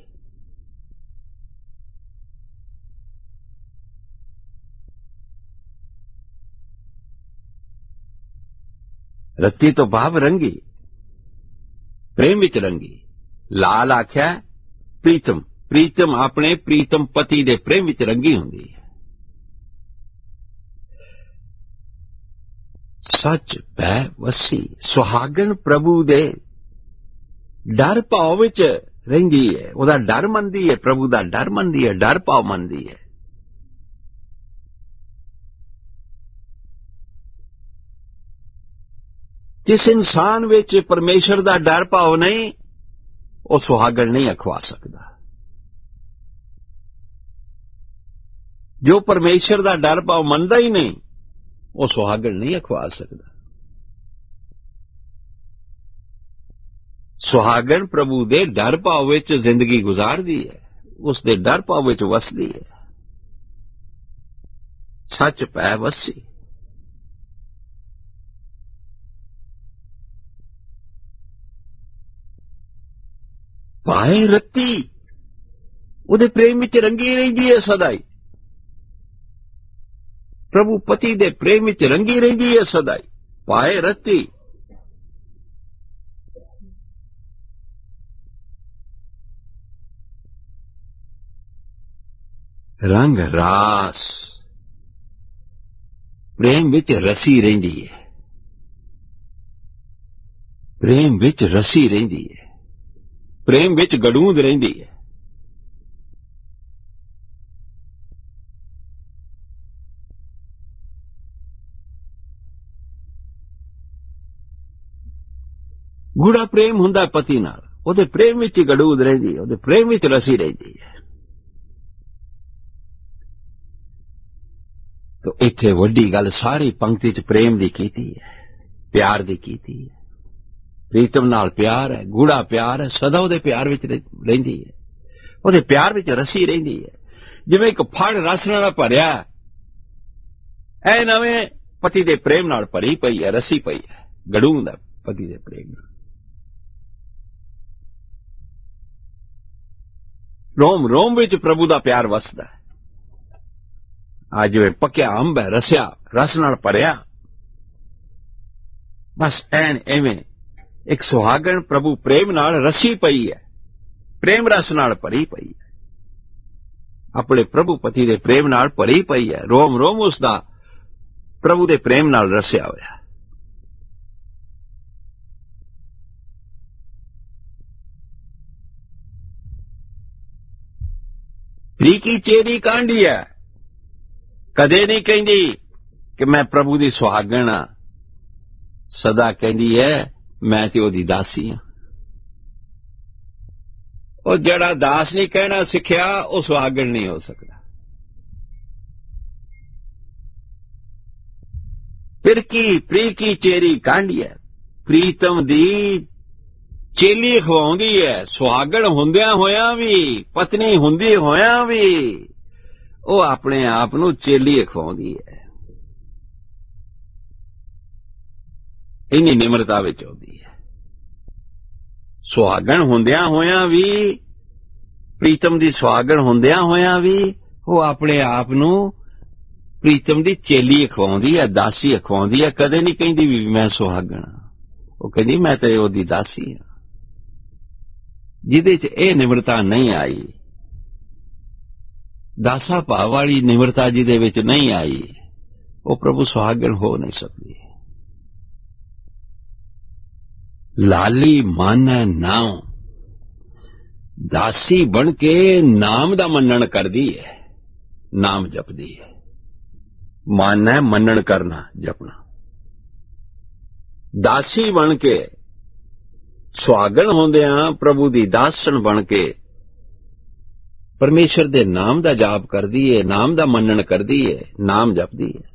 रत्ती तो भाव रंगी, प्रेम विच रंगी। लाल आख्या प्रीतम, प्रीतम अपने प्रीतम पति दे प्रेम विच रंगी हुंदी है। सच पै वसी, सुहागण प्रभु दे डर भाव विच रहिंदी है, उहदा डर मनदी है, प्रभु दा डर मनदी है, डर भाव मनदी है। जिस इंसान विच परमेश्वर दा डर भाव नहीं, वो सुहागण नहीं अखवा सकदा। जो परमेश्वर दा डर भाव मनदा ही नहीं, वो सुहागण नहीं अखवा सकदा। सुहागण प्रभु दे डर भाव विच जिंदगी गुजारदी है, उसदे डर भाव विच वसदी है। सच पै वसी, पाए रत्ती उहदे प्रेम विच रंगी रहिंदी है सदाई। प्रभु पति दे प्रेम विच रंगी रहिंदी है सदाई। पाए रत्ती रंग रास, प्रेम विच रसी रहिंदी है, प्रेम विच रसी रहिंदी है, प्रेम विच गड़ूंद रहिंदी है। गूढ़ा प्रेम हुंदा पति नाल, ਉਹਦੇ ਪ੍ਰੇਮ ਵਿੱਚ ਹੀ ਗੜੂਦ ਰਹਿੰਦੀ ਹੈ, ਉਹਦੇ ਪ੍ਰੇਮ ਵਿੱਚ ਰਸੀ ਰਹਿੰਦੀ ਹੈ। ਤੋ ਇੱਥੇ ਵੱਡੀ ਗੱਲ ਸਾਰੀ ਪੰਕਤੀ ਚ ਪ੍ਰੇਮ ਦੀ ਕੀਤੀ ਹੈ, ਪਿਆਰ ਦੀ ਕੀਤੀ ਹੈ। ਪ੍ਰੀਤਮ ਨਾਲ ਪਿਆਰ ਹੈ, ਗੂੜਾ ਪਿਆਰ ਹੈ, ਸਦਾ ਉਹਦੇ ਪਿਆਰ ਵਿੱਚ ਰਹਿੰਦੀ ਹੈ, ਉਹਦੇ ਪਿਆਰ ਵਿੱਚ ਰਸੀ ਰਹਿੰਦੀ ਹੈ। ਜਿਵੇਂ ਇੱਕ ਫੜ ਰਸ ਨਾਲ ਭਰਿਆ, ਐ ਨਵੇਂ ਪਤੀ ਦੇ ਪ੍ਰੇਮ ਨਾਲ ਭਰੀ ਪਈ ਹੈ, ਰਸੀ ਪਈ ਹੈ, ਗੜੂੰਦ ਹੈ ਪਤੀ ਦੇ ਪ੍ਰੇਮ ਨਾਲ। ਰੋਮ ਰੋਮ ਵਿੱਚ ਪ੍ਰਭੂ ਦਾ ਪਿਆਰ ਵਸਦਾ ਹੈ। ਆ ਜਿਵੇਂ ਪੱਕਿਆ ਅੰਬ ਹੈ, ਰਸਿਆ ਰਸ ਨਾਲ ਭਰਿਆ, ਬਸ ਐਨ ਐਵੇਂ ਇੱਕ ਸੁਹਾਗਣ ਪ੍ਰਭੂ ਪ੍ਰੇਮ ਨਾਲ ਰਸੀ ਪਈ ਹੈ, ਪ੍ਰੇਮ ਰਸ ਨਾਲ ਭਰੀ ਪਈ ਹੈ, ਆਪਣੇ ਪ੍ਰਭੂ ਪਤੀ ਦੇ ਪ੍ਰੇਮ ਨਾਲ ਭਰੀ ਪਈ ਹੈ। ਰੋਮ ਰੋਮ ਉਸ ਦਾ ਪ੍ਰਭੂ ਦੇ ਪ੍ਰੇਮ ਨਾਲ ਰਸਿਆ ਹੋਇਆ। ਪ੍ਰੀਤੀ ਚੇਰੀ ਕਾਂਢੀ ਹੈ, ਕਦੇ ਨਹੀਂ ਕਹਿੰਦੀ ਕਿ ਮੈਂ ਪ੍ਰਭੂ ਦੀ ਸੁਹਾਗਣ ਹਾਂ, ਸਦਾ ਕਹਿੰਦੀ ਹੈ ਮੈਂ ਤੇ ਉਹਦੀ ਦਾਸੀ ਹਾਂ। ਉਹ ਜਿਹੜਾ ਦਾਸ ਨਹੀਂ ਕਹਿਣਾ ਸਿੱਖਿਆ ਉਹ ਸੁਹਾਗਣ ਨਹੀਂ ਹੋ ਸਕਦਾ। ਫਿਰਕੀ ਪ੍ਰੀਤੀ ਚੇਰੀ ਕਾਂਢੀ ਹੈ, ਪ੍ਰੀਤਮ ਦੀ ਚੇਲੀ ਖਵਾਉਂਦੀ ਹੈ। ਸੁਹਾਗਣ ਹੁੰਦਿਆਂ ਹੋਇਆਂ ਵੀ, ਪਤਨੀ ਹੁੰਦੀ ਹੋਇਆਂ ਵੀ ਉਹ ਆਪਣੇ ਆਪ ਨੂੰ ਚੇਲੀ ਖਵਾਉਂਦੀ ਹੈ। ਇੰਨੀ ਨਿਮਰਤਾ ਵਿੱਚ ਆਉਂਦੀ ਹੈ। ਸੁਹਾਗਣ ਹੁੰਦਿਆਂ ਹੋਇਆਂ ਵੀ, ਪ੍ਰੀਤਮ ਦੀ ਸੁਹਾਗਣ ਹੁੰਦਿਆਂ ਹੋਇਆਂ ਵੀ ਉਹ ਆਪਣੇ ਆਪ ਨੂੰ ਪ੍ਰੀਤਮ ਦੀ ਚੇਲੀ ਖਵਾਉਂਦੀ ਹੈ, ਦਾਸੀ ਖਵਾਉਂਦੀ ਹੈ। ਕਦੇ ਨਹੀਂ ਕਹਿੰਦੀ ਵੀ ਮੈਂ ਸੁਹਾਗਣ ਹਾਂ, ਉਹ ਕਹਿੰਦੀ ਮੈਂ ਤੇ ਉਹਦੀ ਦਾਸੀ ਹਾਂ। ਜਿਹਦੇ ਚ ਇਹ ਨਿਮਰਤਾ ਨਹੀਂ ਆਈ, ਦਾਸਾ ਭਾਵ ਵਾਲੀ ਨਿਮਰਤਾ ਜਿਹਦੇ ਵਿੱਚ ਨਹੀਂ ਆਈ, ਉਹ ਪ੍ਰਭੂ ਸੁਹਾਗਣ ਹੋ ਨਹੀਂ ਸਕਦੀ। ਲਾਲੀ ਮਾਨੈ ਨਾਉ, ਦਾਸੀ ਬਣ ਕੇ ਨਾਮ ਦਾ ਮੰਨਣ ਕਰਦੀ ਹੈ, ਨਾਮ ਜਪਦੀ ਹੈ। ਮਾਨੈ ਮੰਨਣ ਕਰਨਾ, ਜਪਣਾ। ਦਾਸੀ ਬਣ ਕੇ, ਸੁਹਾਗਣ ਹੁੰਦਿਆਂ ਪ੍ਰਭੂ ਦੀ ਦਾਸਣ ਬਣ ਕੇ ਪਰਮੇਸ਼ਰ ਦੇ ਨਾਮ ਦਾ ਜਾਪ ਕਰਦੀ ਹੈ, ਨਾਮ ਦਾ ਮੰਨਣ ਕਰਦੀ ਹੈ, ਨਾਮ ਜਪਦੀ ਹੈ।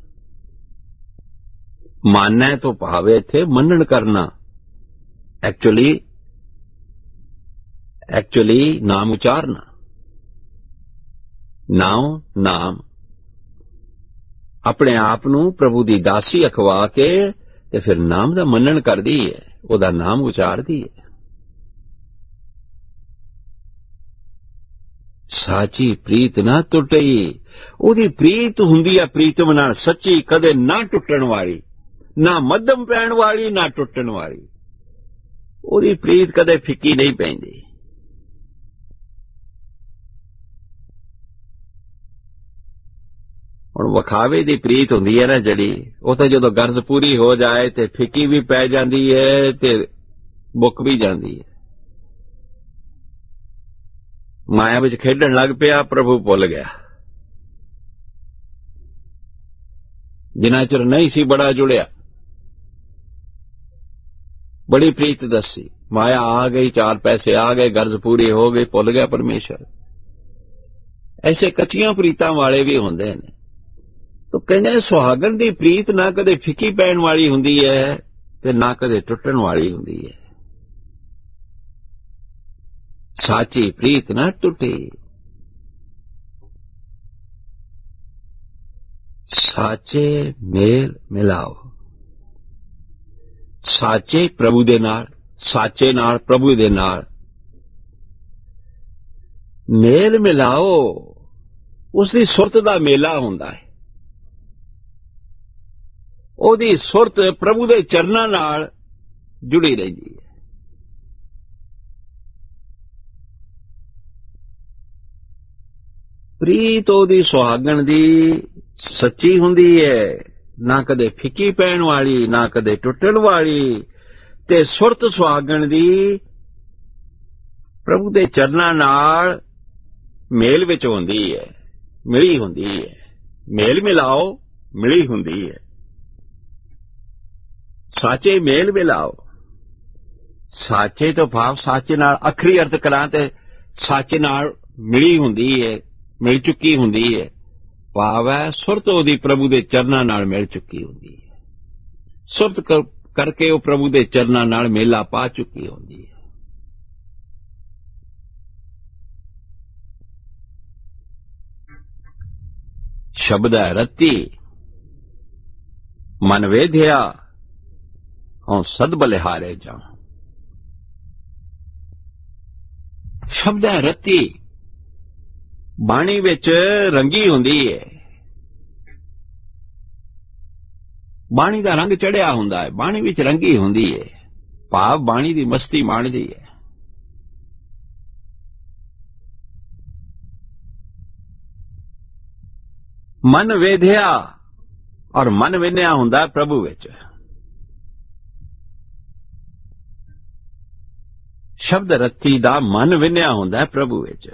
ਮਾਨੈ ਤੋਂ ਭਾਵ ਇੱਥੇ ਮੰਨਣ ਕਰਨਾ। ਐਕਚੁਅਲੀ ਐਕਚੁਅਲੀ ਨਾਮ ਉਚਾਰਨਾ, ਨਾਮ ਨਾਮ ਆਪਣੇ ਆਪ ਨੂੰ ਪ੍ਰਭੂ ਦੀ ਦਾਸੀ ਅਖਵਾ ਕੇ ਤੇ ਫਿਰ ਨਾਮ ਦਾ ਮੰਨਣ ਕਰਦੀ ਹੈ, ਉਹਦਾ ਨਾਮ ਉਚਾਰਦੀ ਹੈ। ਸਾਚੀ ਪ੍ਰੀਤ ਨਾ ਟੁੱਟਈ, ਉਹਦੀ ਪ੍ਰੀਤ ਹੁੰਦੀ ਹੈ ਪ੍ਰੀਤਮ ਨਾਲ ਸੱਚੀ, ਕਦੇ ਨਾ ਟੁੱਟਣ ਵਾਲੀ, ਨਾ ਮੱਧਮ ਪੈਣ ਵਾਲੀ, ਨਾ ਟੁੱਟਣ ਵਾਲੀ। ਉਹਦੀ ਪ੍ਰੀਤ ਕਦੇ ਫਿੱਕੀ ਨਹੀਂ ਪੈਂਦੀ। ਹੁਣ ਵਿਖਾਵੇ ਦੀ ਪ੍ਰੀਤ ਹੁੰਦੀ ਹੈ ਨਾ ਜਿਹੜੀ, ਉਹ ਤਾਂ ਜਦੋਂ ਗਰਜ਼ ਪੂਰੀ ਹੋ ਜਾਏ ਤੇ ਫਿੱਕੀ ਵੀ ਪੈ ਜਾਂਦੀ ਹੈ ਤੇ ਮੁੱਕ ਵੀ ਜਾਂਦੀ ਹੈ। ਮਾਇਆ ਵਿੱਚ ਖੇਡਣ ਲੱਗ ਪਿਆ, ਪ੍ਰਭੂ ਭੁੱਲ ਗਿਆ। ਜਿੰਨਾ ਚਿਰ ਨਹੀਂ ਸੀ ਬੜਾ ਜੁੜਿਆ, ਬੜੀ ਪ੍ਰੀਤ ਦੱਸੀ, ਮਾਇਆ ਆ ਗਈ, ਚਾਰ ਪੈਸੇ ਆ ਗਏ, ਗਰਜ਼ ਪੂਰੀ ਹੋ ਗਈ, ਭੁੱਲ ਗਿਆ ਪਰਮੇਸ਼ਰ। ਐਸੇ ਕੱਚੀਆਂ ਪ੍ਰੀਤਾਂ ਵਾਲੇ ਵੀ ਹੁੰਦੇ ਨੇ। ਤਾਂ ਕਹਿੰਦੇ ਨੇ ਸੁਹਾਗਣ ਦੀ ਪ੍ਰੀਤ ਨਾ ਕਦੇ ਫਿੱਕੀ ਪੈਣ ਵਾਲੀ ਹੁੰਦੀ ਹੈ ਤੇ ਨਾ ਕਦੇ ਟੁੱਟਣ ਵਾਲੀ ਹੁੰਦੀ ਹੈ। ਸਾਚੀ ਪ੍ਰੀਤ ਨਾ ਟੁੱਟੇ, ਸਾਚੇ ਮੇਲ ਮਿਲਾਓ। ਸਾਚੇ ਪ੍ਰਭੂ ਦੇ ਨਾਲ, ਸਾਚੇ ਨਾਲ ਪ੍ਰਭੂ ਦੇ ਨਾਲ ਮੇਲ ਮਿਲਾਓ। ਉਸ ਦੀ ਸੁਰਤ ਦਾ ਮੇਲਾ ਹੁੰਦਾ ਹੈ। ਉਹਦੀ ਸੁਰਤ ਪ੍ਰਭੂ ਦੇ ਚਰਨਾਂ ਨਾਲ ਜੁੜੀ ਰਹਿੰਦੀ ਹੈ। ਪ੍ਰੀਤ ਉਹਦੀ ਸੁਹਾਗਣ ਦੀ ਸੱਚੀ ਹੁੰਦੀ ਹੈ, ਨਾ ਕਦੇ ਫਿੱਕੀ ਪੈਣ ਵਾਲੀ, ਨਾ ਕਦੇ ਟੁੱਟਣ ਵਾਲੀ। ਤੇ ਸੁਰਤ ਸੁਹਾਗਣ ਦੀ ਪ੍ਰਭੂ ਦੇ ਚਰਨਾਂ ਨਾਲ ਮੇਲ ਵਿੱਚ ਹੁੰਦੀ ਹੈ, ਮਿਲੀ ਹੁੰਦੀ ਹੈ। ਮੇਲ ਮਿਲਾਓ, ਮਿਲੀ ਹੁੰਦੀ ਹੈ। ਸਾਚੇ ਮੇਲ ਮਿਲਾਓ। ਸਾਚੇ ਤੋਂ ਭਾਵ ਸਾਚੇ ਨਾਲ ਅਖਰੀ ਅਰਥ ਕਰਾਂ ਤੇ ਸਾਚੇ ਨਾਲ ਮਿਲੀ ਹੁੰਦੀ ਹੈ, ਮਿਲ ਚੁੱਕੀ ਹੁੰਦੀ ਹੈ। ਭਾਵ ਹੈ ਸੁਰਤ ਉਹਦੀ ਪ੍ਰਭੂ ਦੇ ਚਰਨਾਂ ਨਾਲ ਮਿਲ ਚੁੱਕੀ ਹੁੰਦੀ ਹੈ। ਸੁਰਤ ਕਰਕੇ ਉਹ ਪ੍ਰਭੂ ਦੇ ਚਰਨਾਂ ਨਾਲ ਮੇਲਾ ਪਾ ਚੁੱਕੀ ਹੁੰਦੀ ਹੈ। ਸ਼ਬਦ ਹੈ ਰਤੀ ਮਨ ਵੇਧਿਆ ਹਉ ਸਦ ਬਲਿਹਾਰੇ ਜਾਉ। ਸ਼ਬਦ ਹੈ ਰਤੀ ਬਾਣੀ ਵਿੱਚ ਰੰਗੀ ਹੁੰਦੀ ਹੈ। ਬਾਣੀ ਦਾ ਰੰਗ ਚੜਿਆ ਹੁੰਦਾ ਹੈ, ਬਾਣੀ ਵਿੱਚ ਰੰਗੀ ਹੁੰਦੀ ਹੈ। ਭਾਵ ਬਾਣੀ ਦੀ ਮਸਤੀ ਮਾਣਦੀ ਹੈ। ਮਨ ਵੇਧਿਆ ਔਰ ਮਨ ਵਿੰਨਿਆ ਹੁੰਦਾ ਪ੍ਰਭੂ ਵਿੱਚ। ਸ਼ਬਦ ਰਤੀ ਦਾ ਮਨ ਵਿੰਨਿਆ ਹੁੰਦਾ ਪ੍ਰਭੂ ਵਿੱਚ।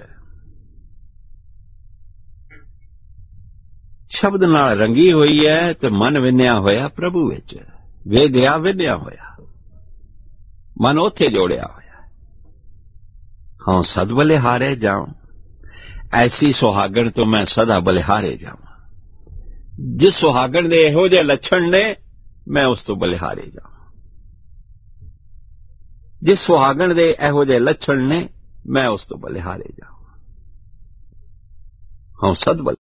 ਸ਼ਬਦ ਨਾਲ ਰੰਗੀ ਹੋਈ ਹੈ ਤੇ ਮਨ ਵਿੰਨਿਆ ਹੋਇਆ ਪ੍ਰਭੂ ਵਿੱਚ। ਵੇਧਿਆ ਵਿੰਨਿਆ ਹੋਇਆ, ਮਨ ਉੱਥੇ ਜੋੜਿਆ ਹੋਇਆ। ਹਾਂ ਸਦ ਬਲਿਹਾਰੇ ਜਾਉ, ਐਸੀ ਸੁਹਾਗਣ ਤੋਂ ਮੈਂ ਸਦਾ ਬਲਿਹਾਰੇ ਜਾਵਾਂ। ਜਿਸ ਸੁਹਾਗਣ ਦੇ ਇਹੋ ਜਿਹੇ ਲੱਛਣ ਨੇ ਮੈਂ ਉਸ ਤੋਂ ਬਲਿਹਾਰੇ ਜਾਵਾਂ। ਜਿਸ ਸੁਹਾਗਣ ਦੇ ਇਹੋ ਜਿਹੇ ਲੱਛਣ ਨੇ ਮੈਂ ਉਸ ਤੋਂ ਬਲਿਹਾਰੇ ਜਾਵਾਂ। ਹਾਂ ਸਦ